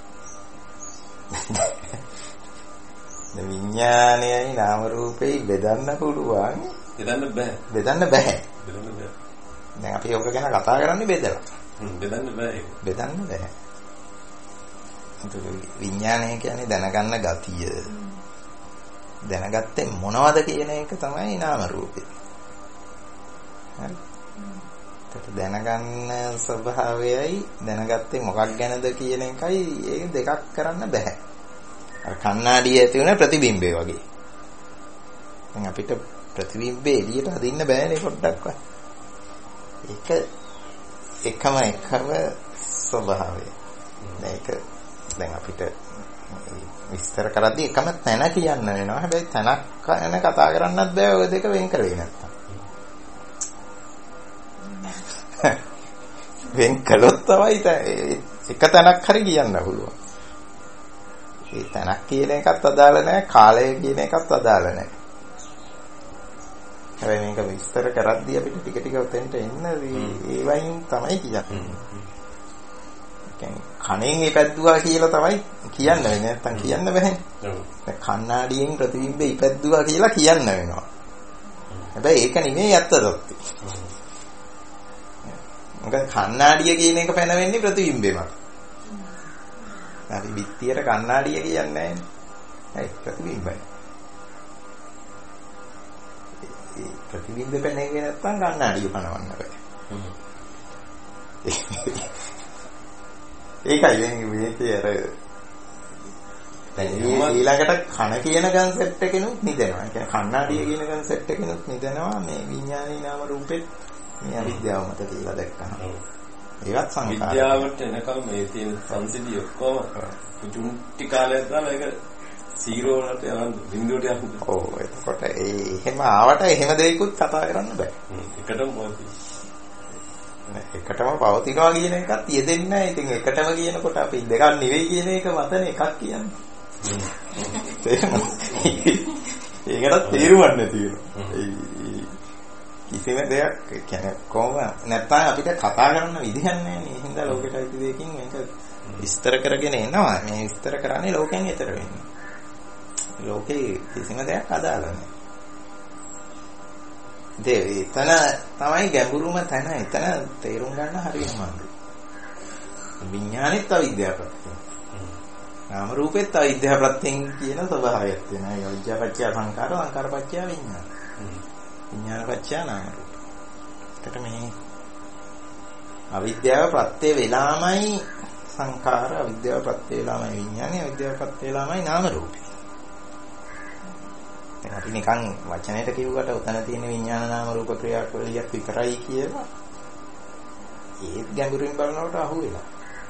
විඥානයයි නාම රූපෙයි බෙදන්න පුළුවන්. බෙදන්න බෑ. බෙදන්න බෑ. බෙදන්න බෑ. දැන් අපි ඔක ගැන කතා කරන්නේ බෙදලා. හ්ම් බෙදන්න බෑ. බෙදන්න බෑ. විඥානය කියන්නේ දැනගන්න ගතිය. දැනගත්තේ මොනවද කියන එක තමයි නාම රූපේ. හරි. ඒක දැනගන්න ස්වභාවයයි දැනගත්තේ මොකක් ගැනද කියන එකයි ඒක දෙකක් කරන්න බෑ. අර කණ්ණාඩියේ ඇති වෙන ප්‍රතිබිම්බය වගේ. දැන් අපිට ප්‍රතිබිම්බේ එළියට අදින්න බෑනේ පොඩ්ඩක්වත්. ඒක එකම එකම ස්වභාවය. මේක දැන් අපිට විස්තර කරද්දී එකම තැන කියන්න වෙනවා. හැබැයි තැනක් ගැන කතා කරන්නත් බෑ ඔය දෙක වෙන් කරේ නැත්තම්. වෙන් කළොත් තමයි එක තැනක් හරි කියන්න පුළුවන්. ඒ තැනක් කියන එකත් අදාළ නැහැ, කාලය කියන එකත් අදාළ නැහැ. හැබැයි මේක විස්තර කරද්දී අපිට ටික ටික උතෙන්ට එන්න ඒ වයින් තමයි කියන්නේ. කණෙන් ඉපැද්දුවා කියලා තමයි කියන්න වෙන්නේ. නැත්තම් කියන්න බෑනේ. ඔව්. දැන් කණ්ණාඩියෙන් ප්‍රතිබිම්බේ ඉපැද්දුවා කියලා කියන්න වෙනවා. හැබැයි ඒක නෙමෙයි ඇත්ත තත්ත්වය. මොකද කණ්ණාඩිය කියන එක පැනවෙන්නේ ප්‍රතිබිම්බේ මත. අපි පිටියට කණ්ණාඩිය කියන්නේ නැහැ. ඒ ප්‍රතිබිම්බයි. ඒ ප්‍රතිබිම්බේ පැනෙන්නේ නැත්තම් කණ්ණාඩිය පනවන්න බෑ. ඒකයි මේකේ අර දැන් ඊළඟට කන කියන කන්සෙප්ට් එකෙනුත් නිදෙනවා. ඒ කියන්නේ කණ්ණාඩිය කියන කන්සෙප්ට් එකෙනුත් නිදෙනවා මේ විඥානී නාම රූපෙත් මේ අවිද්‍යාව මත කියලා දැක්කම. ඒවත් සංකාර. විද්‍යාවට එනකම් මේ තියෙන සංසිද්ධි ඔක්කොම පුදුටි කාලයක් දාලා ඒක සීරෝ වලට යන බිඳුවට යන්න. ඔව් එතකොට ඒ එහෙම ආවට එහෙම දෙයක්වත් කතා කරන්න බෑ. එකටම පොතේ එකටම පවතිනවා කියන එකත් යෙදෙන්නේ නැහැ. ඉතින් එකටම කියනකොට අපි දෙකක් නෙවෙයි කියන එක මතනේ එකක් කියන්නේ. ඒකටත් තේරුමක් නැති වෙනවා. කිසිම දෙයක් කියන්නේ කොහොම නැත්නම් අපිට කතා කරන්න විදිහක් නැහැ නේ. ඒ හින්දා ලෝකෙට අයිති දෙයකින් මේක විස්තර කරගෙන එනවා. මේ විස්තර කරන්නේ ලෝකෙන් ඈතර වෙන්නේ. ලෝකේ කිසිම දෙයක් අදාළ නැහැ. දේ එතන තමයි ගැඹුරුම තැන. එතන තේරුම් ගන්න හරියම අමාරුයි. විඥානෙත් අවිද්‍යාව ප්‍රත්‍යයෙන්. නාම රූපෙත් අවිද්‍යාව ප්‍රත්‍යයෙන් කියන ස්වභාවයක් තියෙනවා. අවිද්‍යාවපච්චය සංකාර, සංකාරපච්චය විඥාන. විඥානපච්චය නාම රූප. ඒකට මේ අවිද්‍යාව ප්‍රත්‍ය වේලාමයි සංකාර, අවිද්‍යාව ප්‍රත්‍ය වේලාමයි විඥානය, අවිද්‍යාව ප්‍රත්‍ය වේලාමයි නාම රූපය. අපි නිකන් වචනයට කිව්වට උතන තියෙන විඥාන නාම රූප ක්‍රියාවලියක් විතරයි කියලා ඒත් ගැඹුරින් බලනකොට අහුවෙලා.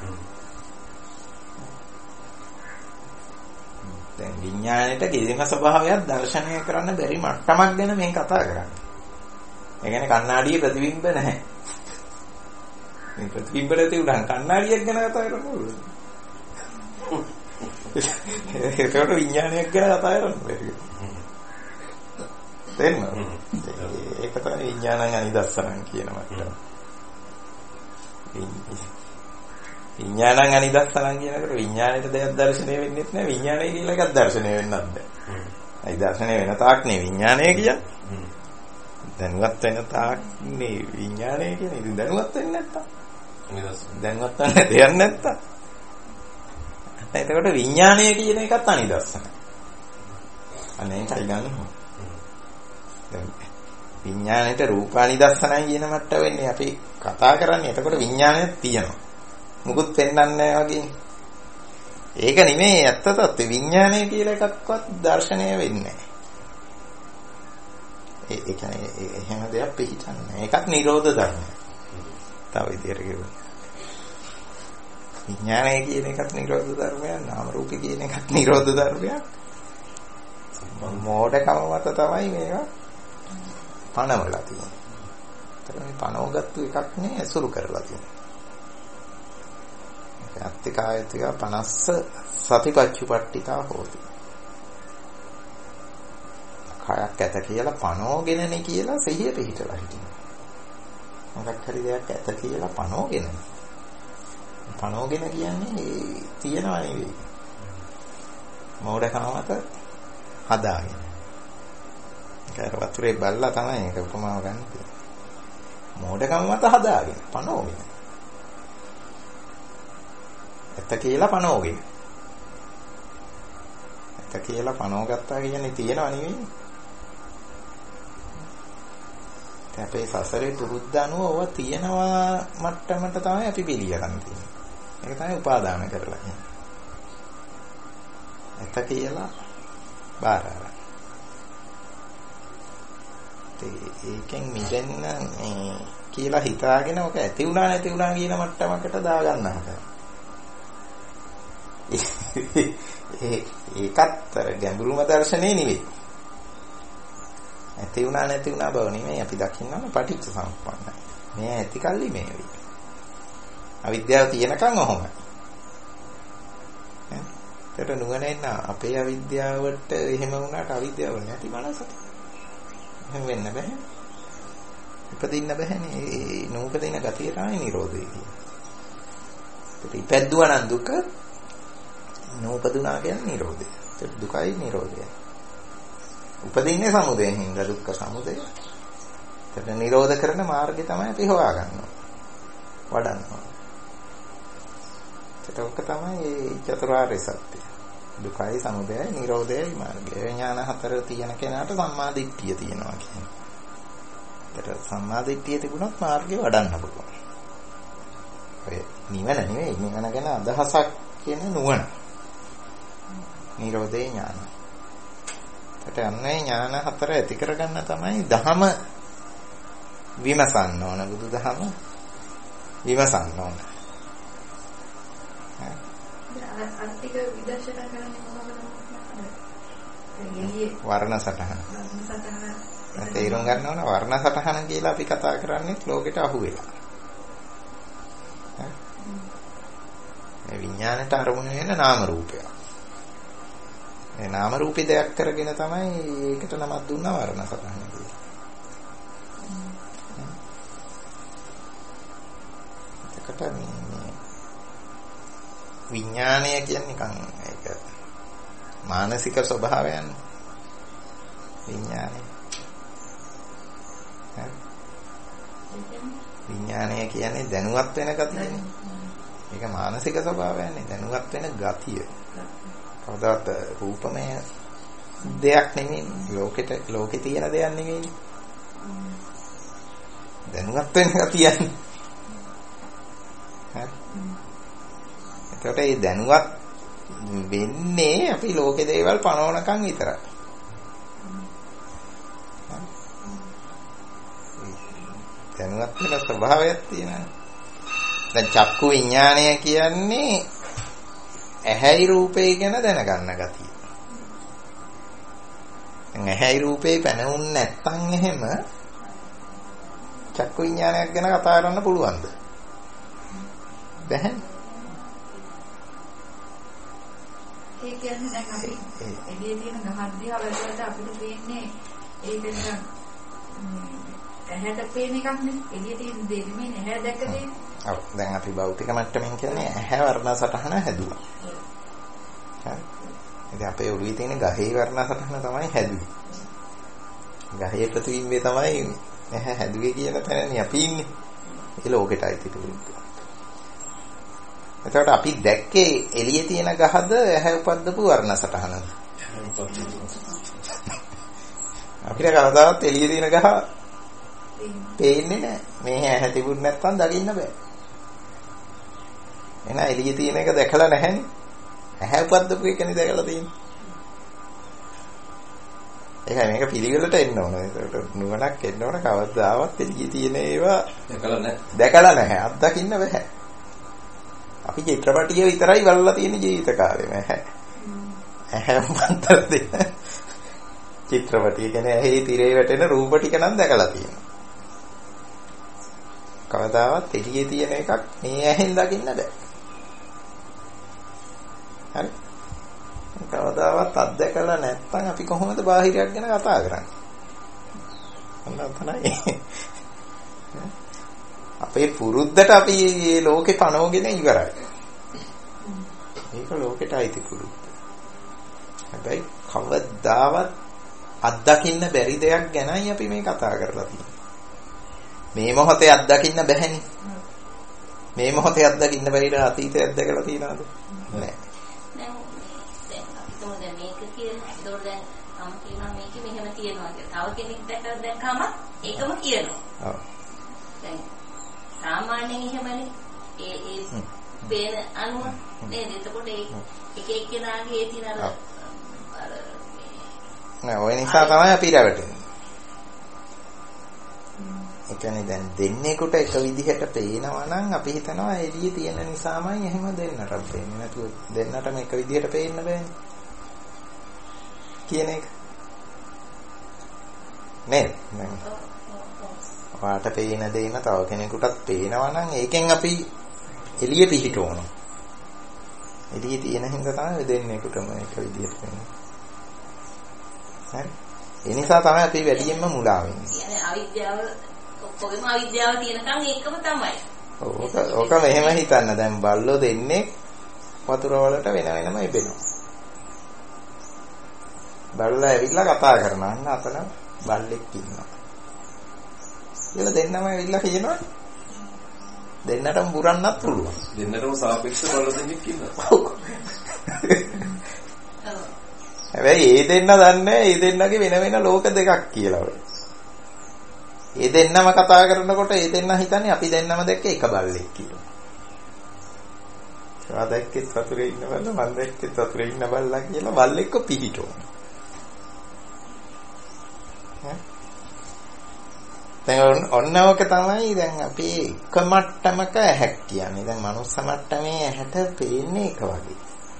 දැන් විඥාණයට කිසිම ස්වභාවයක් දර්ශනය කරන්න බැරි මට්ටමක් ගැන මේ කතා කරන්නේ. ඒ කියන්නේ කණ්ණාඩියේ ප්‍රතිබිම්බ නැහැ. මේ ප්‍රතිබිම්බ නැති උනන් කණ්ණාඩියක් ගැන කතා කරන්නේ. ඒකට විඥානයක් ගැන කතා කරන්න බැරි. තේන්න ඒක තමයි විඥානං අනිදස්සනං කියන මට්ටම. විඥානං අනිදස්සනං කියනකොට විඥාණයට දෙයක් දැర్శණය වෙන්නේ නැහැ. විඥානය කියලා එකක් දැర్శණය වෙන්නත් බෑ. ඒ දැర్శණය වෙන තාක් නේ විඥානය කියන්නේ. දැනුවත් වෙන තාක් නේ විඥානය කියන්නේ. ඉතින් දැනුවත් වෙන්නේ නැත්තම් අනිදස්සන. දැනුවත් වෙන්නේ දෙයක් නැත්තම්. එතකොට විඥානය කියන එකත් අනිදස්සනයි. අනේ ඒකයි ගන්න. විඥාණයට රූපානිදස්සනයි කියන මට්ට වෙන්නේ අපි කතා කරන්නේ. එතකොට විඥානයක් තියෙනවා. මුකුත් පෙන්වන්නේ නැහැ වගේ. ඒක නෙමෙයි ඇත්ත තත්ත්වය. විඥානය කියලා එකක්වත් දර්ශනය වෙන්නේ නැහැ. ඒ ඒ කියන්නේ එහෙම දෙයක් පිළිචන්නේ නැහැ. ඒකත් නිරෝධ ධර්මයක්. තව විදියට කියනවා. විඥානය කියන එකත් නිරෝධ ධර්මයක්. නාම රූප කියන එකත් නිරෝධ ධර්මයක්. මොඩකම මත තමයි මේවා පණවලා තියෙනවා. ඒතර මේ පණවගත්තු එකක් නේ ඇසුරු කරලා තියෙනවා. අත්තිකායතික පනස්ස සතිපච්චුපට්ඨිතා හෝති. කයක් ඇත කියලා පණවගෙනනේ කියලා සිහිය පිහිටලා හිටිනවා. මොකක් හරි දෙයක් ඇත කියලා පනෝගෙන. පනෝගෙන කියන්නේ තියනවා නෙවෙයි. මෝඩකම මත හදාගෙන. ඒක වතුරේ බල්ලා තමයි ඒක උපමාව ගන්න තියෙන්නේ. මෝඩකම මත හදාගෙන පනෝගෙන. ඇත කියලා පනෝගෙන. ඇත කියලා පනෝගත්තා කියන්නේ තියනවා නෙවෙයි. අපේ සසරේ පුරුද්ද අනුව ඕවා තියෙනවා මට්ටමට තමයි අපි පිළිගන්න තියෙන්නේ. ඒක තමයි උපාදාන කරලා කියන්නේ. ඇත කියලා බාර අරන්. ඒකෙන් මිදෙන්න මේ කියලා හිතාගෙන ඔක ඇති වුණා නැති වුණා කියන මට්ටමකට දාගන්න හදනවා. ඒ ඒකත් ගැඹුරුම දර්ශනේ නෙවෙයි. ඇති වුණා නැති වුණා බව නෙමෙයි අපි දකින්නම පටිච්ච සමුප්පන්නයි. මේ ඇති කල්ලි මේ වෙයි. අවිද්‍යාව තියෙනකන් ඔහොමයි. ඈ ඒකට නුවණෙන් අපේ අවිද්‍යාවට එහෙම වුණාට අවිද්‍යාව නැති මනසට එහෙම වෙන්න බෑ. ඉපදින්න බෑනේ. ඒ නූපදින ගතිය තමයි නිරෝධය කියන්නේ. ඒක ඉපැද්දුවා නම් දුක නූපදුනා කියන්නේ නිරෝධය. ඒක දුකයි නිරෝධයයි. උපදින්නේ සමුදයෙන් හින්දා දුක්ඛ සමුදය. ඒක නිරෝධ කරන මාර්ගය තමයි අපි හොයාගන්නේ. වඩන්නවා. ඒක තමයි චතුරාර්ය සත්‍ය. දුකයි සමුදයයි නිරෝධයයි මාර්ගය. ඥාන හතර තියෙන කෙනාට සම්මා දිට්ඨිය තියෙනවා කියන්නේ. ඒක සම්මා දිට්ඨිය තිබුණොත් මාර්ගය වඩන්න පුළුවන්. ඔය නිවන නෙවෙයි නිවන ගැන අදහසක් කියන නුවණ. නිරෝධේ ඥාන. ඒකට අන්නේ ඥාන හතර ඇති කරගන්න තමයි ධහම විමසන්න ඕන. බුදු දහම විමසන්න ඕන. අන්තික විදර්ශනා කරන්නේ කොහොමද? වර්ණ සටහන. තේරුම් ගන්න ඕන වර්ණ සටහන කියලා අපි කතා කරන්නේ ලෝකෙට අහු වෙලා. මේ විඥාණයට අරමුණු වෙන නාම රූපය. මේ නාම රූපේ දෙයක් කරගෙන තමයි ඒකට නමක් දුන්නා වර්ණ සටහන කියලා. ඒකට මේ විඥාණය කියන්නේ නිකන් ඒක මානසික ස්වභාවයන් විඥාණය. විඥාණය කියන්නේ දැනුවත් වෙන ගතියනේ. ඒක මානසික ස්වභාවයන්නේ දැනුවත් වෙන ගතිය. කවදාවත් රූපමය දෙයක් නෙමෙයි. ලෝකෙට ලෝකේ තියෙන දෙයක් නෙමෙයි. දැනුවත් වෙන ගතියන්නේ. හරි. ඒකට ඒ දැනුවත් වෙන්නේ අපි ලෝකේ දේවල් පනවනකම් විතරයි. දැනුවත් වෙන ස්වභාවයක් තියෙනවා. දැන් චක්කු විඥානය කියන්නේ ඇහැයි රූපේ ගැන දැනගන්න ගතිය. දැන් ඇහැයි රූපේ පැනුන්නේ නැත්තම් එහෙම චක්කු විඥානයක් ගැන කතා කරන්න පුළුවන්ද? බැහැ. ඒ කියන්නේ දැන් අපි එළියේ තියෙන ගහක් දිහා බලද්දී අපිට පේන්නේ ඒක නිකන් ඇහැට පේන එකක් නේ. එළියේ තියෙන දේ නෙමෙයි ඇහැ දැක දේ. ඔව් දැන් අපි භෞතික මට්ටමින් කියන්නේ ඇහැ වර්ණ සටහන හැදුවා. හරි. ඉතින් අපේ ඔළුවේ තියෙන ගහේ වර්ණ සටහන තමයි හැදුවේ. ගහේ ප්‍රතිබිම්බය තමයි ඇහැ හැදුවේ කියන තැනනේ අපි ඉන්නේ. ඒ ලෝකෙටයි තිබුණේ. එතකොට අපි දැක්කේ එළියේ තියෙන ගහද ඇහැ උපද්දපු වර්ණ සටහනද? අපිට කවදාවත් එළියේ තියෙන ගහ පේන්නේ නැහැ. මේ ඇහැ තිබුණ නැත්නම් දකින්න බෑ. එහෙනම් එළියේ තියෙන එක දැකලා නැහැනේ. ඇහැ උපද්දපු එකනේ දැකලා තියෙන්නේ. ඒකයි මේක පිළිවෙලට එන්න ඕන. ඒකට නුවණක් එන්න ඕන. කවදාවත් එළියේ තියෙන ඒවා දැකලා නැහැ. දැකලා නැහැ. අත්දකින්න බෑ. අපි චිත්‍රපටිය විතරයි බලලා තියෙන ජීවිත කාලෙම ඇහැ. ඇහැ උපන්තර දෙන චිත්‍රපටිය කියන්නේ ඇහි තිරේ වැටෙන රූප ටික නම් දැකලා තියෙනවා. කවදාවත් එළියේ තියෙන එකක් මේ ඇහෙන් දකින්න බෑ. හරි. කවදාවත් අත්දැකලා නැත්නම් අපි කොහොමද බාහිරයක් ගැන කතා කරන්නේ? අන්න තමයි. අපේ පුරුද්දට අපි මේ ලෝකේ පනවගෙන ඉවරයි. මේක ලෝකෙට අයිති පුරුද්ද. හැබැයි කවදාවත් අත්දකින්න බැරි දෙයක් ගැනයි අපි මේ කතා කරලා තියෙන්නේ. මේ මොහොතේ අත්දකින්න බැහැනේ. මේ මොහොතේ අත්දකින්න බැරිද අතීතය අත්දකලා තියනවද? නෑ. දැන් දැන් අපිටම දැන් මේක කියලා ඒතකොට දැන් මම කියනවා මේක මෙහෙම තියනවා කියලා. තව කෙනෙක් දැකලා දැක්කම ඒකම කියනවා. ඔව්. දැන් සාමාන්‍යයෙන් එහෙමනේ ඒ ඒ පේන අනුව නේද? එතකොට ඒ එක එක්කෙනාගේ ඒ තියෙන අර අර නෑ ඔය නිසා තමයි අපි රැවටෙන්නේ. ඒ කියන්නේ දැන් දෙන්නෙකුට එක විදිහට පේනවා නම් අපි හිතනවා එළියේ තියෙන නිසාමයි එහෙම දෙන්නට පේන්නේ. නැතුව දෙන්නටම එක විදිහට පේන්න බෑනේ. කියන එක. නේද? වාට පේන දේම තව කෙනෙකුටත් පේනවා නම් ඒකෙන් අපි එළියේ පිහිටවනවා. එළියේ තියෙන හින්දා තමයි දෙන්නෙකුටම එක විදිහට පේන්නේ. හරි. ඒ නිසා තමයි අපි වැඩියෙන්ම මුලා වෙන්නේ. කියන්නේ අවිද්‍යාව ඔක්කොගෙම අවිද්‍යාව තියෙනකන් ඒකම තමයි. ඕක ඕක මෙහෙම හිතන්න දැන් බල්ලෝ දෙන්නේ වතුර වලට වෙන වෙනම ඉබෙනවා. බල්ලා ඇවිල්ලා කතා කරනවා. අන්න අතන බල්ලෙක් ඉන්නවා. කියලා දෙන්නම ඇවිල්ලා කියනවා. දෙන්නටම බුරන්නත් පුළුවන්. දෙන්නටම සාපේක්ෂ බල්ලෝ දෙන්නෙක් ඉන්නවා. හැබැයි ඒ දෙන්න දන්නේ ඒ දෙන්නගේ වෙන වෙන ලෝක දෙකක් කියලා ඔය. ඒ දෙන්නම කතා කරනකොට ඒ දෙන්න හිතන්නේ අපි දෙන්නම දැක්ක එක බල්ලෙක් කියලා. ඒවා දැක්කේ සතුරේ ඉන්න බල්ල මම දැක්කේ සතුරේ ඉන්න බල්ලා කියලා බල්ලෙක්ව පිහිටවන. දැන් ඔන්නවක තමයි දැන් අපි එක මට්ටමක ඇහැක් කියන්නේ. දැන් මනුස්ස මට්ටමේ ඇහැට පේන්නේ එක වගේ.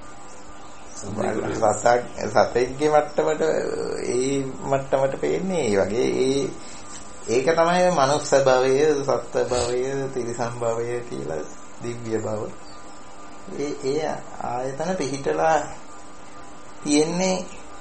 සතෙක්ගේ මට්ටමට ඒ මට්ටමට පේන්නේ ඒ වගේ ඒ ඒක තමයි මනුස්ස භවය, සත්ත්ව භවය, තිරිසන් භවය කියලා දිව්‍ය භව. ඒ ඒ ආයතන පිහිටලා තියෙන්නේ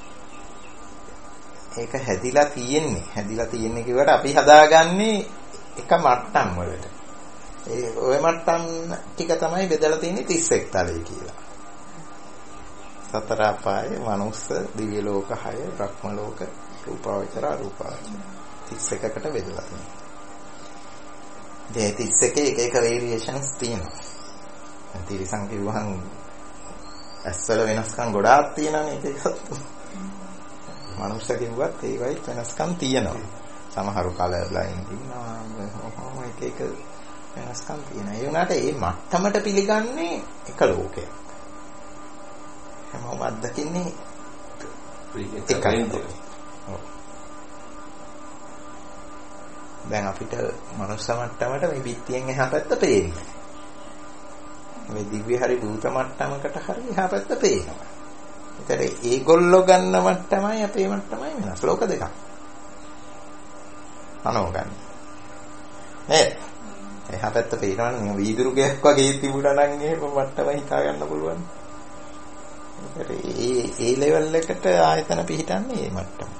ඒක හැදිලා තියෙන්නේ. හැදිලා තියෙන්නේ කියවට අපි හදාගන්නේ එක මට්ටම් වලට. ඒ ওই මට්ටම් ටික තමයි බෙදලා තියෙන්නේ තිස් එක් තලයේ කියලා. සතර අපායේ මනුස්ස දිව්‍ය ලෝක හය බ්‍රහ්ම ලෝක රූපාවචර අරූපාවචර තිස් එකකට බෙදලා තියෙනවා. ඒ තිස් එකේ එක එක වේරියේෂන්ස් තියෙනවා. තිරිසන් කිව්වහන් ඇස්වල වෙනස්කම් ගොඩාක් තියෙනවානේ ඒකත්. මනුස්ස කිව්වත් ඒකයි වෙනස්කම් තියෙනවා. සමහරු කලර් බ්ලයින්ඩ් ඉන්නවා. එක එක වෙනස්කම් තියෙනවා. ඒ වුණාට මේ මට්ටමට පිළිගන්නේ එක ලෝකයක්. හැමෝම අත්දකින්නේ එකයි. දැන් අපිට මනුස්ස මට්ටමට මේ පිටියෙන් එහා පැත්ත පේන්නේ. මේ දිව්‍ය හරි භූත මට්ටමකට හරි එහා පැත්ත පේනවා. ඒතර ඒගොල්ලෝ ගන්න මට්ටමයි අපේ මට්ටමයි වෙනස්. ලෝක දෙකක්. අනෝ ගන්න. නේද? එහා පැත්ත පේනවනේ වීදුරු ගයක් වගේ තිබුණා නම් එහෙම මට්ටම හිතා ගන්න පුළුවන්. ඒ ඒ ලෙවල් එකට ආයතන පිහිටන්නේ මේ මට්ටමට.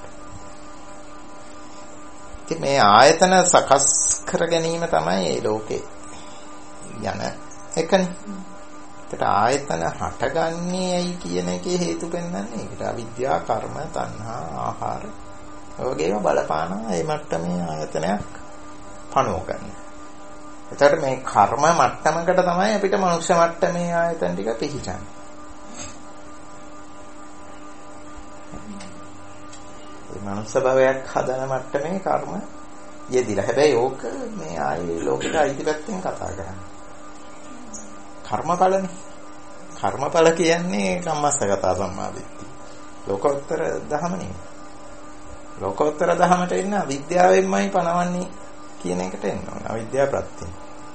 ඉතින් මේ ආයතන සකස් කර ගැනීම තමයි මේ ලෝකේ යන එකනේ. ඒකට ආයතන හටගන්නේ ඇයි කියන එකේ හේතු පෙන්වන්නේ. ඒකට අවිද්‍යාව, කර්ම, තණ්හා, ආහාර ඔයගේම බලපානවා මේ මට්ටමේ ආයතනයක් පණව ගන්න. එතකොට මේ කර්ම මට්ටමකට තමයි අපිට මනුෂ්‍ය මට්ටමේ ආයතන ටික පිහිටන්නේ. මනුස්ස භවයක් හදන මට්ටමේ කර්ම යෙදිලා. හැබැයි ඕක මේ ආයේ ලෝකෙට අයිති පැත්තෙන් කතා කරන්නේ. කර්මඵලනේ. කර්මඵල කියන්නේ කම්මස්සගත සම්මාදිට්ඨිය. ලෝකෝත්තර ධහම නෙවෙයි. ලෝකෝත්තර ධහමට එන්න අවිද්‍යාවෙන්මයි පණවන්නේ කියන එකට එන්න ඕන. අවිද්‍යාව ප්‍රත්‍යය.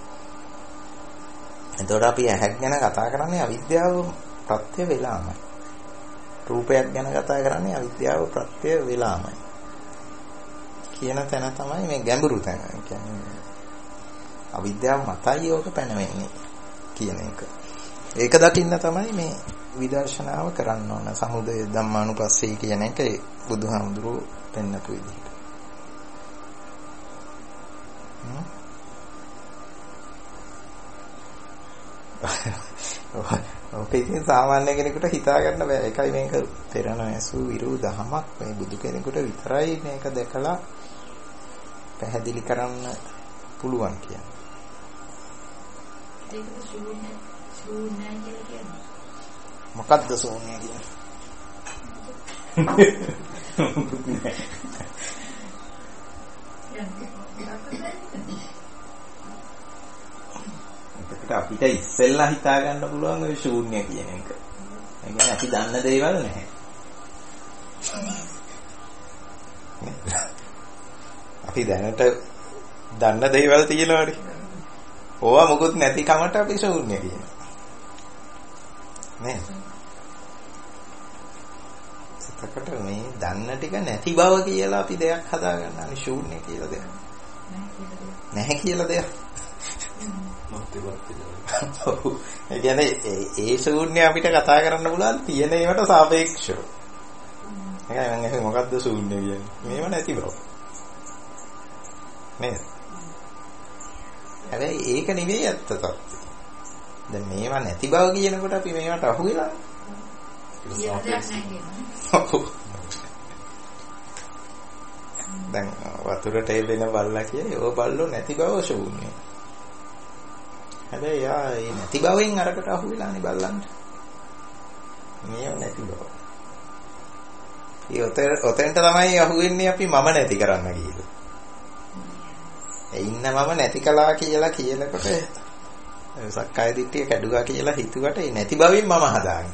එතකොට අපි ඇහක් ගැන කතා කරන්නේ අවිද්‍යාව ප්‍රත්‍ය වෙලාමයි. රූපයක් ගැන කතා කරන්නේ අවිද්‍යාව ප්‍රත්‍ය වෙලාමයි. කියන තැන තමයි මේ ගැඹුරු තැන. කියන්නේ අවිද්‍යාව මතයි ඕක පැනවෙන්නේ කියන එක. ඒක දකින්න තමයි මේ විදර්ශනාව කරන්න ඕන. සමුදය ධම්මානුපස්සී කියන එක බුදුහාමුදුරුවෝ පෙන්නපු විදිහට. ඔක ඉතින් සාමාන්‍ය කෙනෙකුට හිතා ගන්න බෑ. ඒකයි මේක පෙරණ ඇසු විරු දහමක් මේ බුදු කෙනෙකුට විතරයි මේක දැකලා පැහැදිලි කරන්න පුළුවන් කියන්නේ. ඒකද ශූන්‍ය ශූන්‍ය කියලා කියන්නේ. මොකද්ද ශූන්‍ය කියන්නේ? ඒකට අපිට ඉස්සෙල්ලා හිතා ගන්න පුළුවන් ඔය ශූන්‍ය කියන එක. ඒ කියන්නේ අපි දන්න දේවල් නැහැ. අපි දැනට දන්න දේවල් තියෙනවානේ. ඕවා මොකුත් නැති කමට අපි ශූන්‍ය කියනවා. නේද? එතකොට මේ දන්න ටික නැති බව කියලා අපි දෙයක් හදා ගන්නවා. ශූන්‍ය කියලා දෙයක්. නැහැ කියලා දෙයක්. ඒ කියන්නේ ඒ ශූන්‍ය අපිට කතා කරන්න පුළුවන් තියෙන ඒවට සාපේක්ෂව. ඒකයි මම අහන්නේ මොකද්ද ශූන්‍ය කියන්නේ? මේව නැති බව. නේද? හැබැයි ඒක නෙවෙයි ඇත්ත තත්ත්වය. දැන් මේවා නැති බව කියනකොට අපි මේවට අහු වෙලා දැන් වතුරට එල්ලෙන බල්ලා කියන්නේ ඕ බල්ලෝ නැති බව ශූන්‍යයි. හැබැයි යා ඒ නැති බවෙන් අරකට අහු වෙලානේ බල්ලන්ට. මේව නැති බව. ඒ ඔතෙන්ට තමයි අහු වෙන්නේ අපි මම නැති කරන්න කියලා. ඒ ඉන්න මම නැති කළා කියලා කියනකොට සක්කාය දිට්ඨිය කැඩුවා කියලා හිතුවට ඒ නැති බවෙන් මම හදාගන්න.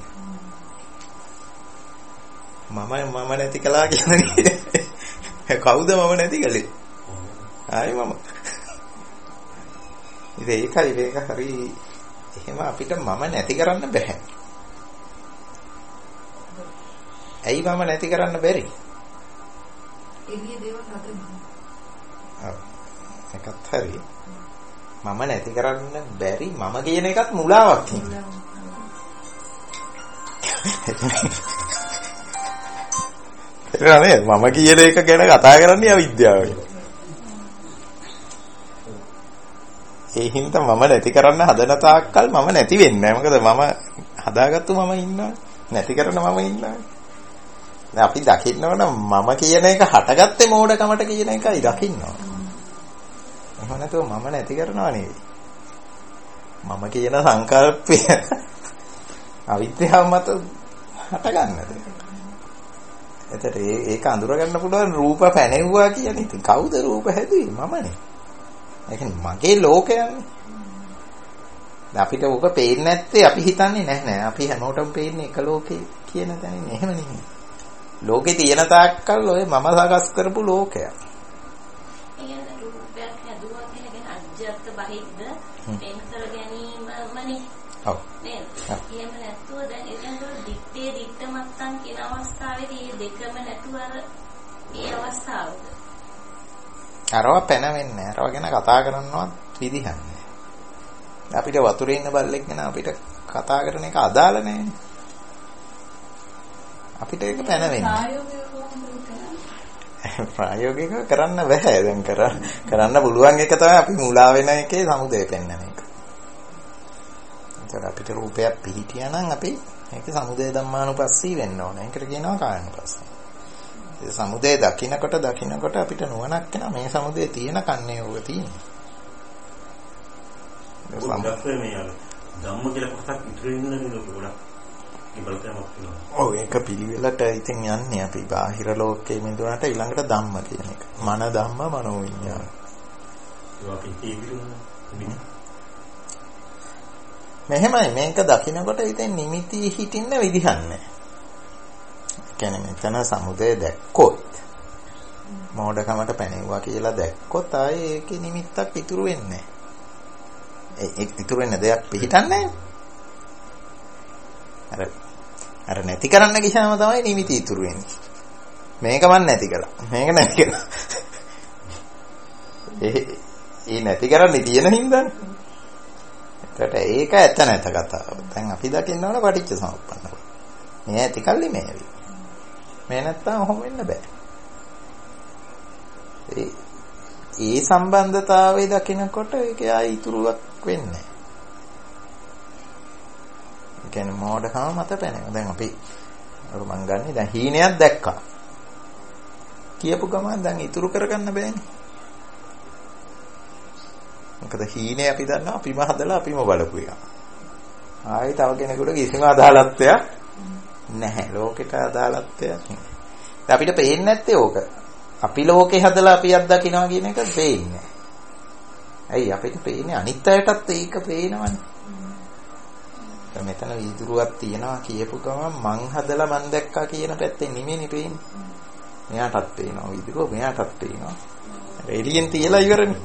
මම මම නැති කළා කියන්නේ කවුද මම නැති කළේ? ආයි මම. ඉතින් ඒකයි මේක හරි එහෙම අපිට මම නැති කරන්න බෑ. ඇයි මම නැති කරන්න බැරි? එළිය දේවල් හදන්න. ඔව්. ඒකත් හරි. මම නැති කරන්න බැරි මම කියන එකත් මුලාවක් නේ. ඒක මම කියන එක ගැන කතා කරන්නේ අවිද්‍යාවයි. ඒ හින්දා මම නැති කරන්න හදන තාක්කල් මම නැති වෙන්නේ නැහැ. මොකද මම හදාගත්තු මම ඉන්නවා. නැති කරන මම ඉන්නවා. දැන් අපි දකින්නවනම් මම කියන එක හටගත්තේ මෝඩකමට කියන එකයි දකින්නවා. එහෙම නැතුව මම නැති කරනවා නෙවෙයි. මම කියන සංකල්පය අවිද්‍යාව මත හටගන්නද? එතකොට ඒක අඳුර ගන්න පුළුවන් රූප පැනෙව්වා කියන්නේ. ඉතින් කවුද රූප හැදුවේ? මමනේ. ඒ කියන්නේ මගේ ලෝකයන්නේ. දැන් අපිට ඕක පේන්නේ නැත්තේ අපි හිතන්නේ නැහැ නෑ. අපි හැමෝටම පේන්නේ එක ලෝකේ කියන දැනෙන්නේ. එහෙම නෙමෙයි. ලෝකේ තියෙන තාක්කල් ඔය මම සකස් කරපු ලෝකයක්. කියන්නේ රූපයක් හැදුවා කියන එක අජ්ජත් බහිද්ද වෙන් කර ගැනීමමනේ. ඔව්. නේද? එහෙම නැත්තුව දැන් එතනට දිත්තේ දිත්තමත්තන් කියන අවස්ථාවේදී මේ දෙකම නැතුව අර මේ අවස්ථාවද අරව පැනවෙන්නේ අරව ගැන කතා කරනවත් විදිහක් නෑ. අපිට වතුරේ ඉන්න බල්ලෙක් ගැන අපිට කතා කරන එක අදාළ නෑනේ. අපිට ඒක පැනවෙන්නේ. ප්‍රායෝගිකව කරන්න බෑ. දැන් කරන්න පුළුවන් එක තමයි අපි මුලා වෙන එකේ සමුදය පෙන්වන එක. ඒතර අපිට රූපයක් පිළිටියා නම් අපි ඒක සමුදය ධම්මානුපස්සී වෙන්න ඕනේ. ඒකට කියනවා කායනුපස්සී. ඒ සමුදය දකින්නකොට දකින්නකොට අපිට නුවණක් එනවා මේ සමුදය තියෙන කන්නේ ඕක තියෙන්නේ. සම්පූර්ණ මේ අර ධම්ම කියලා කොටක් ඉතුරු වෙන්නේ නේද ගොඩක්. ඒ බලතමක් තියෙනවා. ඔව් ඒක පිළිවෙලට ඉතින් යන්නේ අපි බාහිර ලෝකයේ මිදුණාට ඊළඟට ධම්ම කියන එක. මන ධම්ම මනෝ විඤ්ඤාණ. ඒක ඉතිරිුනේ. මෙහෙමයි මේක දකින්නකොට ඉතින් නිමිති හිටින්න විදිහක් නැහැ. කියන්නේ මෙතන සමුදය දැක්කොත් මෝඩකමට පැනෙවුවා කියලා දැක්කොත් ආයේ ඒකේ නිමිත්තක් ඉතුරු වෙන්නේ නැහැ. ඒ ඉතුරු වෙන දෙයක් පිටින්නේ අර අර නැති කරන්න ගියාම තමයි නිමිති ඉතුරු වෙන්නේ. මේක මන් නැති කළා. මේක නැති කළා. ඒ ඒ නැති කරන්නේ තියෙන හින්දානේ. ඒකට ඒක ඇත්ත නැත කතාව. දැන් අපි දකින්න ඕන පටිච්ච සමුප්පන්න. මේ ඇති කල්ලි මේ වෙයි. මේ නැත්තම් ඔහොම වෙන්න බෑ. ඒ ඒ සම්බන්ධතාවය දකිනකොට ඒක ආයි ඉතුරුවක් වෙන්නේ නැහැ. කියන්නේ මෝඩකම මත පැනෙනවා. දැන් අපි මම ගන්නේ දැන් හීනයක් දැක්කා. කියපු ගමන් දැන් ඉතුරු කරගන්න බෑනේ. මොකද හීනේ අපි දන්නවා අපිම හදලා අපිම බලපු එක. ආයි තව කෙනෙකුට කිසිම අදාළත්වයක් නැහැ. ලෝකෙට අදාළත්වයක් නැහැ. අපිට පේන්නේ නැත්තේ ඕක. අපි ලෝකේ හදලා අපි අත්දකින්නවා කියන එක පේන්නේ. ඇයි අපිට පේන්නේ අනිත් අයටත් ඒක පේනවනේ. දැන් මෙතන වීදුරුවක් තියනවා කියපු ගමන් මං හදලා මං දැක්කා කියන පැත්තෙන් නෙමෙයිනේ පේන්නේ. මෙයාටත් පේනවා වීදුරුව, මෙයාටත් පේනවා. එළියෙන් තියලා ඉවරනේ.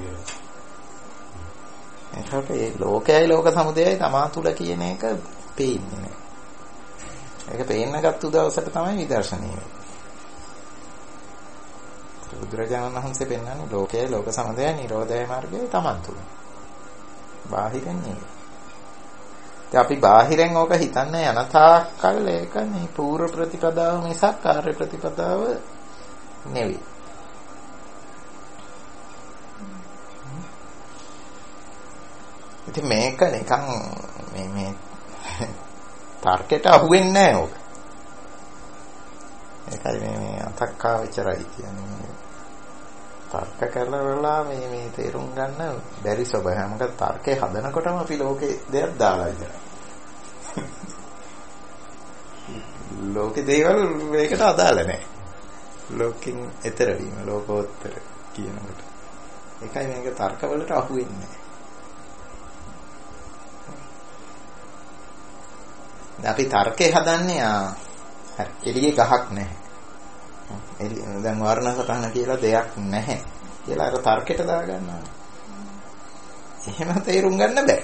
එතකොට මේ ලෝකයයි ලෝක සමුදයයි තමා තුල කියන එක පේන්නේ නැහැ. ඒක පේන්න ගත්ත දවසට තමයි විදර්ශනය වෙන්නේ. බුදුරජාණන් වහන්සේ පෙන්වන්නේ ලෝකයයි ලෝක සමුදයයි නිරෝධය මාර්ගය තමන් තුල. බාහිරින් නෙවෙයි. ඉතින් අපි බාහිරෙන් ඕක හිතන්න යන තාක්කල් ඒක මේ පූර්ව ප්‍රතිපදාව මිසක් කාර්ය ප්‍රතිපදාව නෙවෙයි. ඉතින් මේක නිකන් මේ මේ තර්කයට අහුවෙන්නේ නැහැ ඕක. ඒකයි මේ මේ අතක්කා විචරයි කියන්නේ. තර්ක කරලා මේ මේ තේරුම් ගන්න බැරි ස්වභාවය. මොකද තර්කේ හදනකොටම අපි ලෝකේ දෙයක් දාලා ඉඳලා. ලෝකේ දේවල් මේකට අදාළ නැහැ. ලෝකෙන් එතර වීම ලෝකෝත්තර කියනකොට. ඒකයි මේක තර්කවලට අහු වෙන්නේ නැහැ. අපි තර්කේ හදන්නේ ආ එළියේ ගහක් නැහැ. දැන් වර්ණ සටහන කියලා දෙයක් නැහැ කියලා අර තර්කයට දාගන්නවා. එහෙම තේරුම් ගන්න බෑ.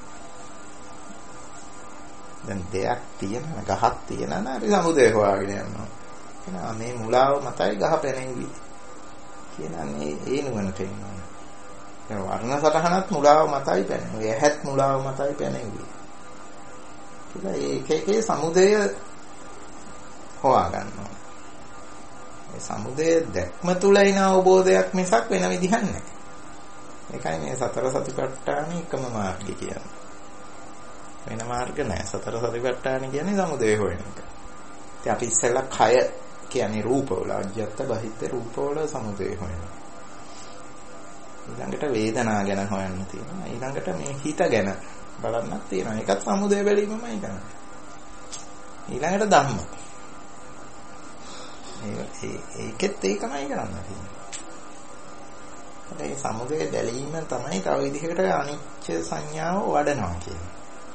දැන් දෙයක් තියෙනවා ගහක් තියෙනවා නේද? සමුදේ හොයාගෙන යනවා. එහෙනම් මේ මුලාව මතයි ගහ පැනෙවි. කියන්නේ ඒ නුවණ තේරෙනවා. දැන් වර්ණ සටහනත් මුලාව මතයි පැනෙවි. ඇහත් මුලාව මතයි පැනෙවි. කියලා ඒක එකේ සමුදය හොයා ගන්නවා. මේ සමුදය දැක්ම තුල එන අවබෝධයක් මිසක් වෙන විදිහක් නැහැ. ඒකයි මේ සතර සතිපට්ඨාන එකම මාර්ගය කියන්නේ. වෙන මාර්ග නැහැ. සතර සතිපට්ඨාන කියන්නේ සමුදය හොයන එක. ඉතින් අපි ඉස්සෙල්ලා කය කියන්නේ රූපවල අජ්‍යත්ත බහිත්ත රූපවල සමුදය හොයනවා. ඊළඟට වේදනා ගැන හොයන්න තියෙනවා. ඊළඟට මේ හිත ගැන බලන්නත් තියෙනවා. ඒකත් සමුදය බැලීමමයි කරන්නේ. ඊළඟට ධම්ම. ඒ ඒකෙත් ඒකමයි කරන්න තියෙන්නේ. ඒ සමුදය බැලීම තමයි තව විදිහකට අනිච්ච සංඥාව වඩනවා කියන්නේ.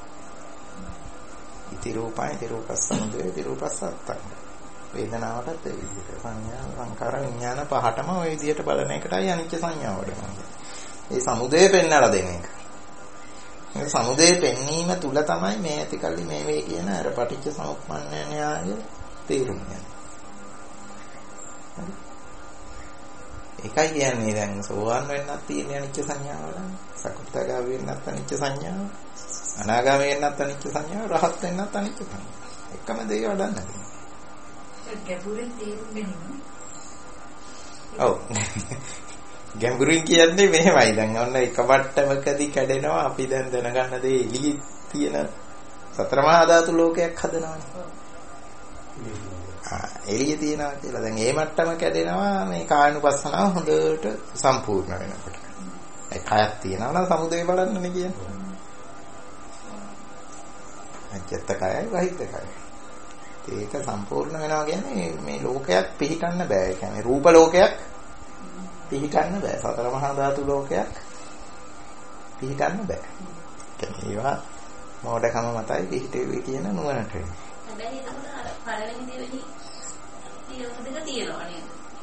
ඉති රූපයි ඉති රූපස් සමුදය ඉති රූපස් අත්තං. වේදනාවටත් ඒ විදිහට සංඥා සංකාර විඥාන පහටම ওই විදිහට බලන එකටයි අනිච්ච සංඥාව වඩනවා. ඒ සමුදය පෙන්වලා දෙන එක. මේ සමුදය පෙන්වීම තුල තමයි මේ ඇතිකල්ලි මේ වේ කියන අර පටිච්ච සමුප්පන්න න්‍යාය තේරුම් ගන්න. ඒකයි කියන්නේ දැන් සෝවාන් වෙන්නත් තියෙන අනිච්ච සංඥාව වලනේ. සකෘතගාමී වෙන්නත් අනිච්ච සංඥාව. අනාගාමී වෙන්නත් අනිච්ච සංඥාව. රහත් වෙන්නත් අනිච්ච සංඥාව. එකම දේ වඩන්න තියෙනවා. ඒක ගැඹුරින් තේරුම් ගැනීම. ඔව්. ගැඹුරින් කියන්නේ මෙහෙමයි. දැන් ඔන්න එක මට්ටමකදී කැඩෙනවා. අපි දැන් දැනගන්න දේ එළියේ තියෙන සතර මහා ධාතු ලෝකයක් හදනවානේ. ආ එළියේ තියනවා කියලා. දැන් මේ මට්ටම කැඩෙනවා මේ කායනුපස්සනාව හොඳට සම්පූර්ණ වෙනකොට. ඒ කයක් තියනවා නම් සමුදේ බලන්නනේ කියන්නේ. අජත්ත කයයි වහිත කයයි. ඒක සම්පූර්ණ වෙනවා කියන්නේ මේ ලෝකයක් පිහිටන්න බෑ. ඒ කියන්නේ රූප ලෝකයක් පිහිටන්න බෑ. සතර මහා ධාතු ලෝකයක් පිහිටන්න බෑ. කියන්නේ ඒවා මෝඩකම මතයි පිහිටෙවි කියන නුවණට. හැබැයි ඒක අර පළවෙනි දෙවෙනි තියෙන දෙක තියෙනවා නේද?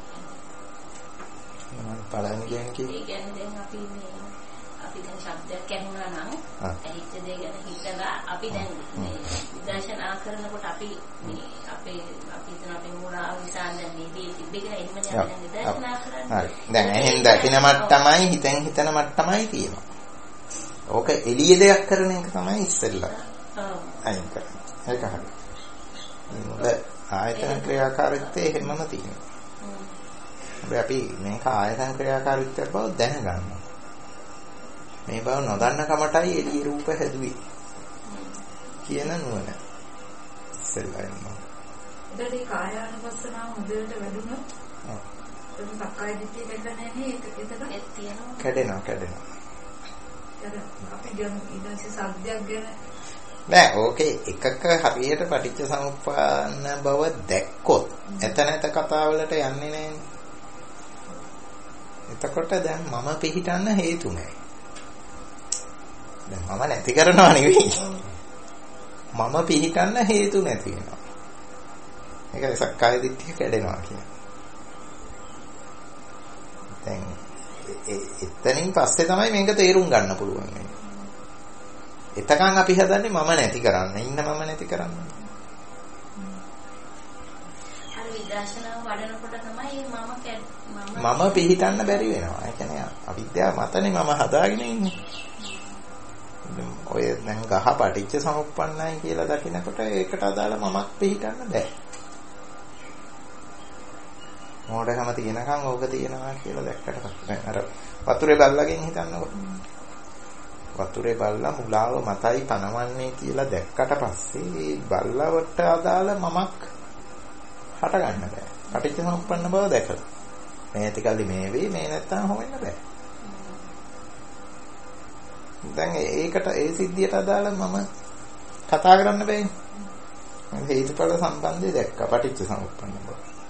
මම පළවෙනි කියන්නේ කි ඒ කියන්නේ දැන් අපි මේ අපි දැන් ශබ්දයක් ඇහුණා නම් ඇහිච්ච දේ ගැන හිතලා අපි දැන් මේ විදර්ශනා කරනකොට අපි මේ අපේ අපි හිතන අපේ මූලාව නිසා දැන් මේ දේ තිබ්බේ කියලා එහෙම දැන් විදර්ශනා කරන්නේ. හරි. දැන් එහෙන් දකින මට්ටමයි හිතෙන් හිතන මට්ටමයි තියෙනවා. ඕක එළිය දෙයක් කරන එක තමයි ඉස්සෙල්ලා. ඔව්. අයින් කරන්නේ. ඒක හරි. මුල ආයතන ක්‍රියාකාරීත්වය එහෙමම තියෙනවා. හැබැයි අපි මේක ආයතන ක්‍රියාකාරීත්වය බව දැනගන්නවා. මේ බව නොදන්න කමටයි එළිය රූප හැදුවේ. කියන නුවණ ඉස්සෙල්ලා එනවා. ඒකේ කායානුපස්සනාව හොඳට වැඩුණොත් ඔව්. ඒක සක්කාය දිට්ඨිය කැඩෙන්නේ නැහැ ඒක එතන ඒක තියෙනවා. කැඩෙනවා කැඩෙනවා. අපි ගමු ඊට පස්සේ සබ්දයක් ගැන නෑ ඕකේ එකක හරියට පටිච්ච සමුප්පාන්න බව දැක්කොත් එතන එත කතාවලට යන්නේ නෑනේ. එතකොට දැන් මම පිළිටන්න හේතු නෑ. දැන් මම නැති කරනවා නෙවෙයි. මම පිළිටන්න හේතු නැති වෙනවා. ඒකයි සක්කාය දිට්ඨිය කැඩෙනවා කියන්නේ. දැන් එතනින් පස්සේ තමයි මේක තේරුම් ගන්න පුළුවන් වෙන්නේ. එතකන් අපි හදන්නේ මම නැති කරන්න. ඉන්න මම නැති කරන්න. අර විදර්ශනාව වඩනකොට තමයි මම මම පිළිටන්න බැරි වෙනවා. ඒ කියන්නේ අවිද්‍යාව මතනේ මම හදාගෙන ඉන්නේ. ඔය දැන් ගහ පටිච්ච සමුප්පන්නයි කියලා දකිනකොට ඒකට අදාළ මමක් පිළිටන්න බෑ. මොඩකම තියෙනකන් ඕක තියෙනවා කියලා දැක්කට පස්සේ අර වතුරේ බල්ලගෙන් හිතන්නකො. වතුරේ බල්ලා මුලාව මතයි පනවන්නේ කියලා දැක්කට පස්සේ බල්ලවට අදාළ මමක් හට ගන්න බෑ. පටිච්ච සමුප්පන්න බව දැකලා. මේ ටිකල්ලි මේ වෙයි මේ නැත්තම් හොවෙන්න බෑ. දැන් ඒකට ඒ සිද්ධියට අදාළ මම කතා කරන්න බෑනේ. හේතුඵල සම්බන්ධය දැක්කා පටිච්ච සමුප්පන්න බව.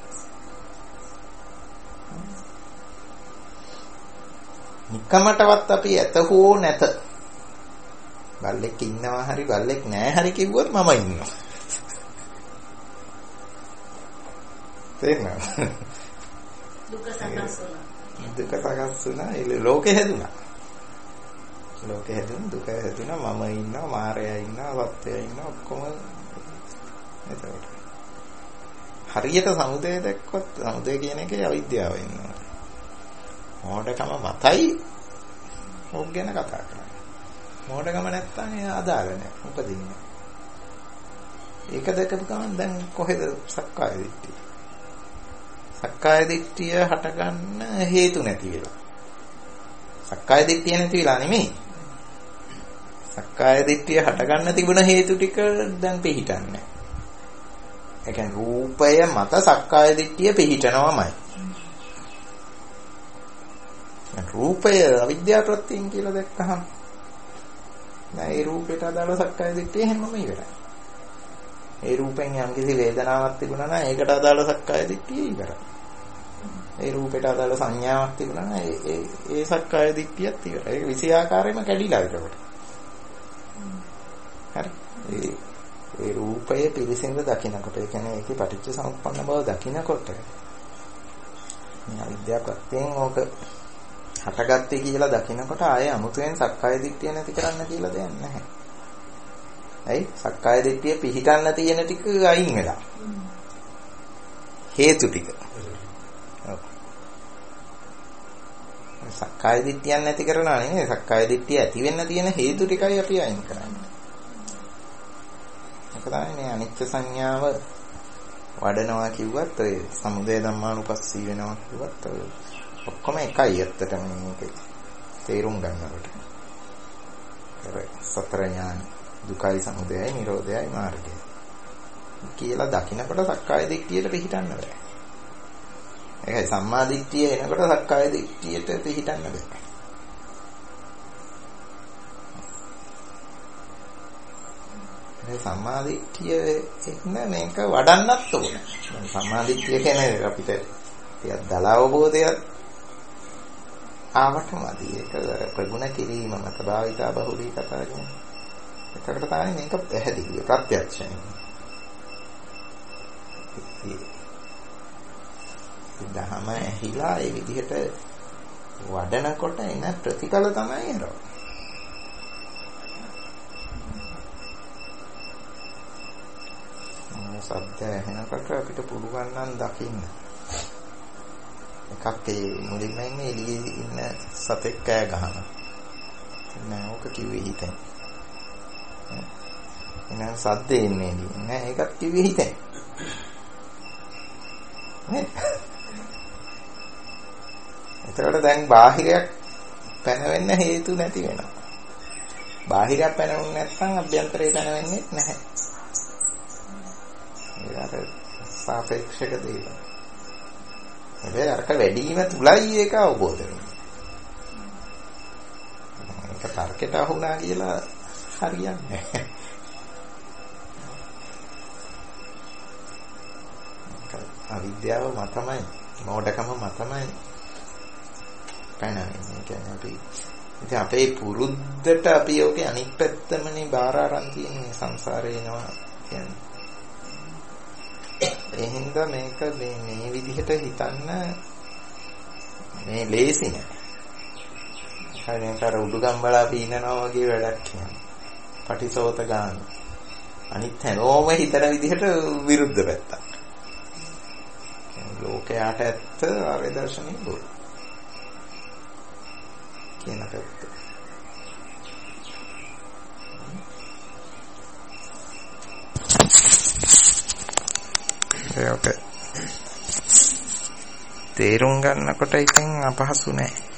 නිකමටවත් අපි ඇත හෝ නැත. බල්ලෙක් ඉන්නවා හරි බල්ලෙක් නැහැ හරි කිව්වොත් මම ඉන්නවා. තේරෙනවද? දුක සකස් වුණා. දුක සකස් වුණා. ඒ ලෝකෙ හැදුනා. ලෝකෙ හැදුණා දුක හැදුණා මම ඉන්නවා මායя ඉන්නවා සත්‍යය ඉන්නවා ඔක්කොම එතකොට. හරියට සමුදය දැක්කොත් සමුදය කියන එකේ අවිද්‍යාව ඉන්නවා. මොඩකම මතයි ඕක ගැන කතා කරන්නේ. මොඩකම නැත්තම් ඒ අදාළ නැහැ. උපදින්නේ. ඒක දැකපු ගමන් දැන් කොහෙද සක්කාය දිට්ඨිය? සක්කාය දිට්ඨිය හටගන්න හේතු නැති වෙලා. සක්කාය දිට්ඨිය නැති වෙලා නෙමෙයි. සක්කාය දිට්ඨිය හටගන්න තිබුණ හේතු ටික දැන් පිහිටන්නේ. ඒ කියන්නේ රූපය මත සක්කාය දිට්ඨිය පිහිටනවාමයි. රූපය අවිද්‍යා ප්‍රත්‍යයෙන් කියලා දැක්කහම නෑ ඒ රූපයට අදාළ සක්කාය දිට්ඨිය හැමෝම ඉවරයි. ඒ රූපෙන් යම් කිසි වේදනාවක් තිබුණා නම් ඒකට අදාළ සක්කාය දිට්ඨිය ඉවරයි. ඒ රූපයට අදාළ සංඥාවක් තිබුණා නම් ඒ ඒ සක්කාය දිට්ඨියත් ඉවරයි. ඒක විෂයාකාරයෙන්ම කැඩිලා ඒකට. හරි. ඒ ඒ රූපය පිළිසින්ද දකින්නකොට ඒ කියන්නේ ඒකේ පටිච්ච සමුප්පන්න බව දකින්නකොට මේ අවිද්‍යා ප්‍රත්‍යයෙන් ඕක හටගත්තේ කියලා දකිනකොට ආයේ අමුතුවෙන් සක්කාය දිට්ඨිය නැති කරන්න කියලා දෙයක් නැහැ. ඇයි? සක්කාය දිට්ඨිය පිහිටන්න තියෙන ටික අයින් වෙලා. හේතු ටික. ඔව්. සක්කාය දිට්ඨියක් නැති කරනවා නෙවෙයි සක්කාය දිට්ඨිය ඇති වෙන්න තියෙන හේතු ටිකයි අපි අයින් කරන්නේ. ඒක තමයි මේ අනිත්‍ය සංඥාව වඩනවා කිව්වත් ඔය සමුදය ධම්මානුපස්සී වෙනවා කිව්වත් ඔය ඔක්කොම එකයි ඇත්තටම මේක තේරුම් ගන්නකොට. ඒක සතර ඥාන දුකයි සමුදයයි නිරෝධයයි මාර්ගය. කියලා දකින්නකොට සක්කාය දිට්ඨියට පිහිටන්න බෑ. ඒකයි සම්මා දිට්ඨිය එනකොට සක්කාය දිට්ඨියට පිහිටන්න බෑ. මේ සම්මා දිට්ඨිය එන්න මේක වඩන්නත් ඕනේ. සම්මා දිට්ඨිය කියන්නේ අපිට ටිකක් දල අවබෝධයක් ආවට මදි. ඒක ප්‍රගුණ කිරීම මත භාවිතා බහුලී කතා කියන්නේ. ඒකට තමයි මේක පැහැදිලි ප්‍රත්‍යක්ෂයි. දහම ඇහිලා ඒ විදිහට වඩනකොට එන ප්‍රතිඵල තමයි අර. සත්‍ය ඇහෙනකොට අපිට පුළුවන් නම් දකින්න. එකක් ඒ මුලින්ම ඉන්නේ එළියේ ඉන්න සතෙක් කෑ ගහන. නෑ ඕක කිව්වේ හිතෙන්. එන සද්දේ ඉන්නේ නෑ ඒකත් කිව්වේ හිතෙන්. නේ? එතකොට දැන් බාහිරයක් පැනවෙන්න හේතු නැති වෙනවා. බාහිරයක් පැනවෙන්නේ නැත්නම් අභ්‍යන්තරේ පැනවෙන්නේ නැහැ. ඒකට සාපේක්ෂක දේවල්. හැබැයි අරක වැඩිම තුලයි ඒක අවබෝධ වෙන්නේ. ඒක තර්කයට අහුණා කියලා හරියන්නේ නැහැ. අවිද්‍යාව මතමයි, මෝඩකම මතමයි පැනවෙන්නේ. ඒ කියන්නේ අපි ඉතින් අපේ පුරුද්දට අපි ඔකේ අනිත් පැත්තමනේ බාර අරන් තියෙන්නේ සංසාරේ එනවා කියන්නේ. ඒ හින්දා මේක මේ මේ විදිහට හිතන්න මේ ලේසි නෑ. හරියට අර උඩුගම්බලා පීනනවා වගේ වැඩක් කියන්නේ. පටිසෝත ගන්න. අනිත් හැමෝම හිතන විදිහට විරුද්ධ පැත්තක්. ලෝකයට ඇත්ත ආර්ය දර්ශනයේ බොරු. කියන පැත්ත. ඒක තේරුම් ගන්නකොට ඉතින් අපහසු නෑ.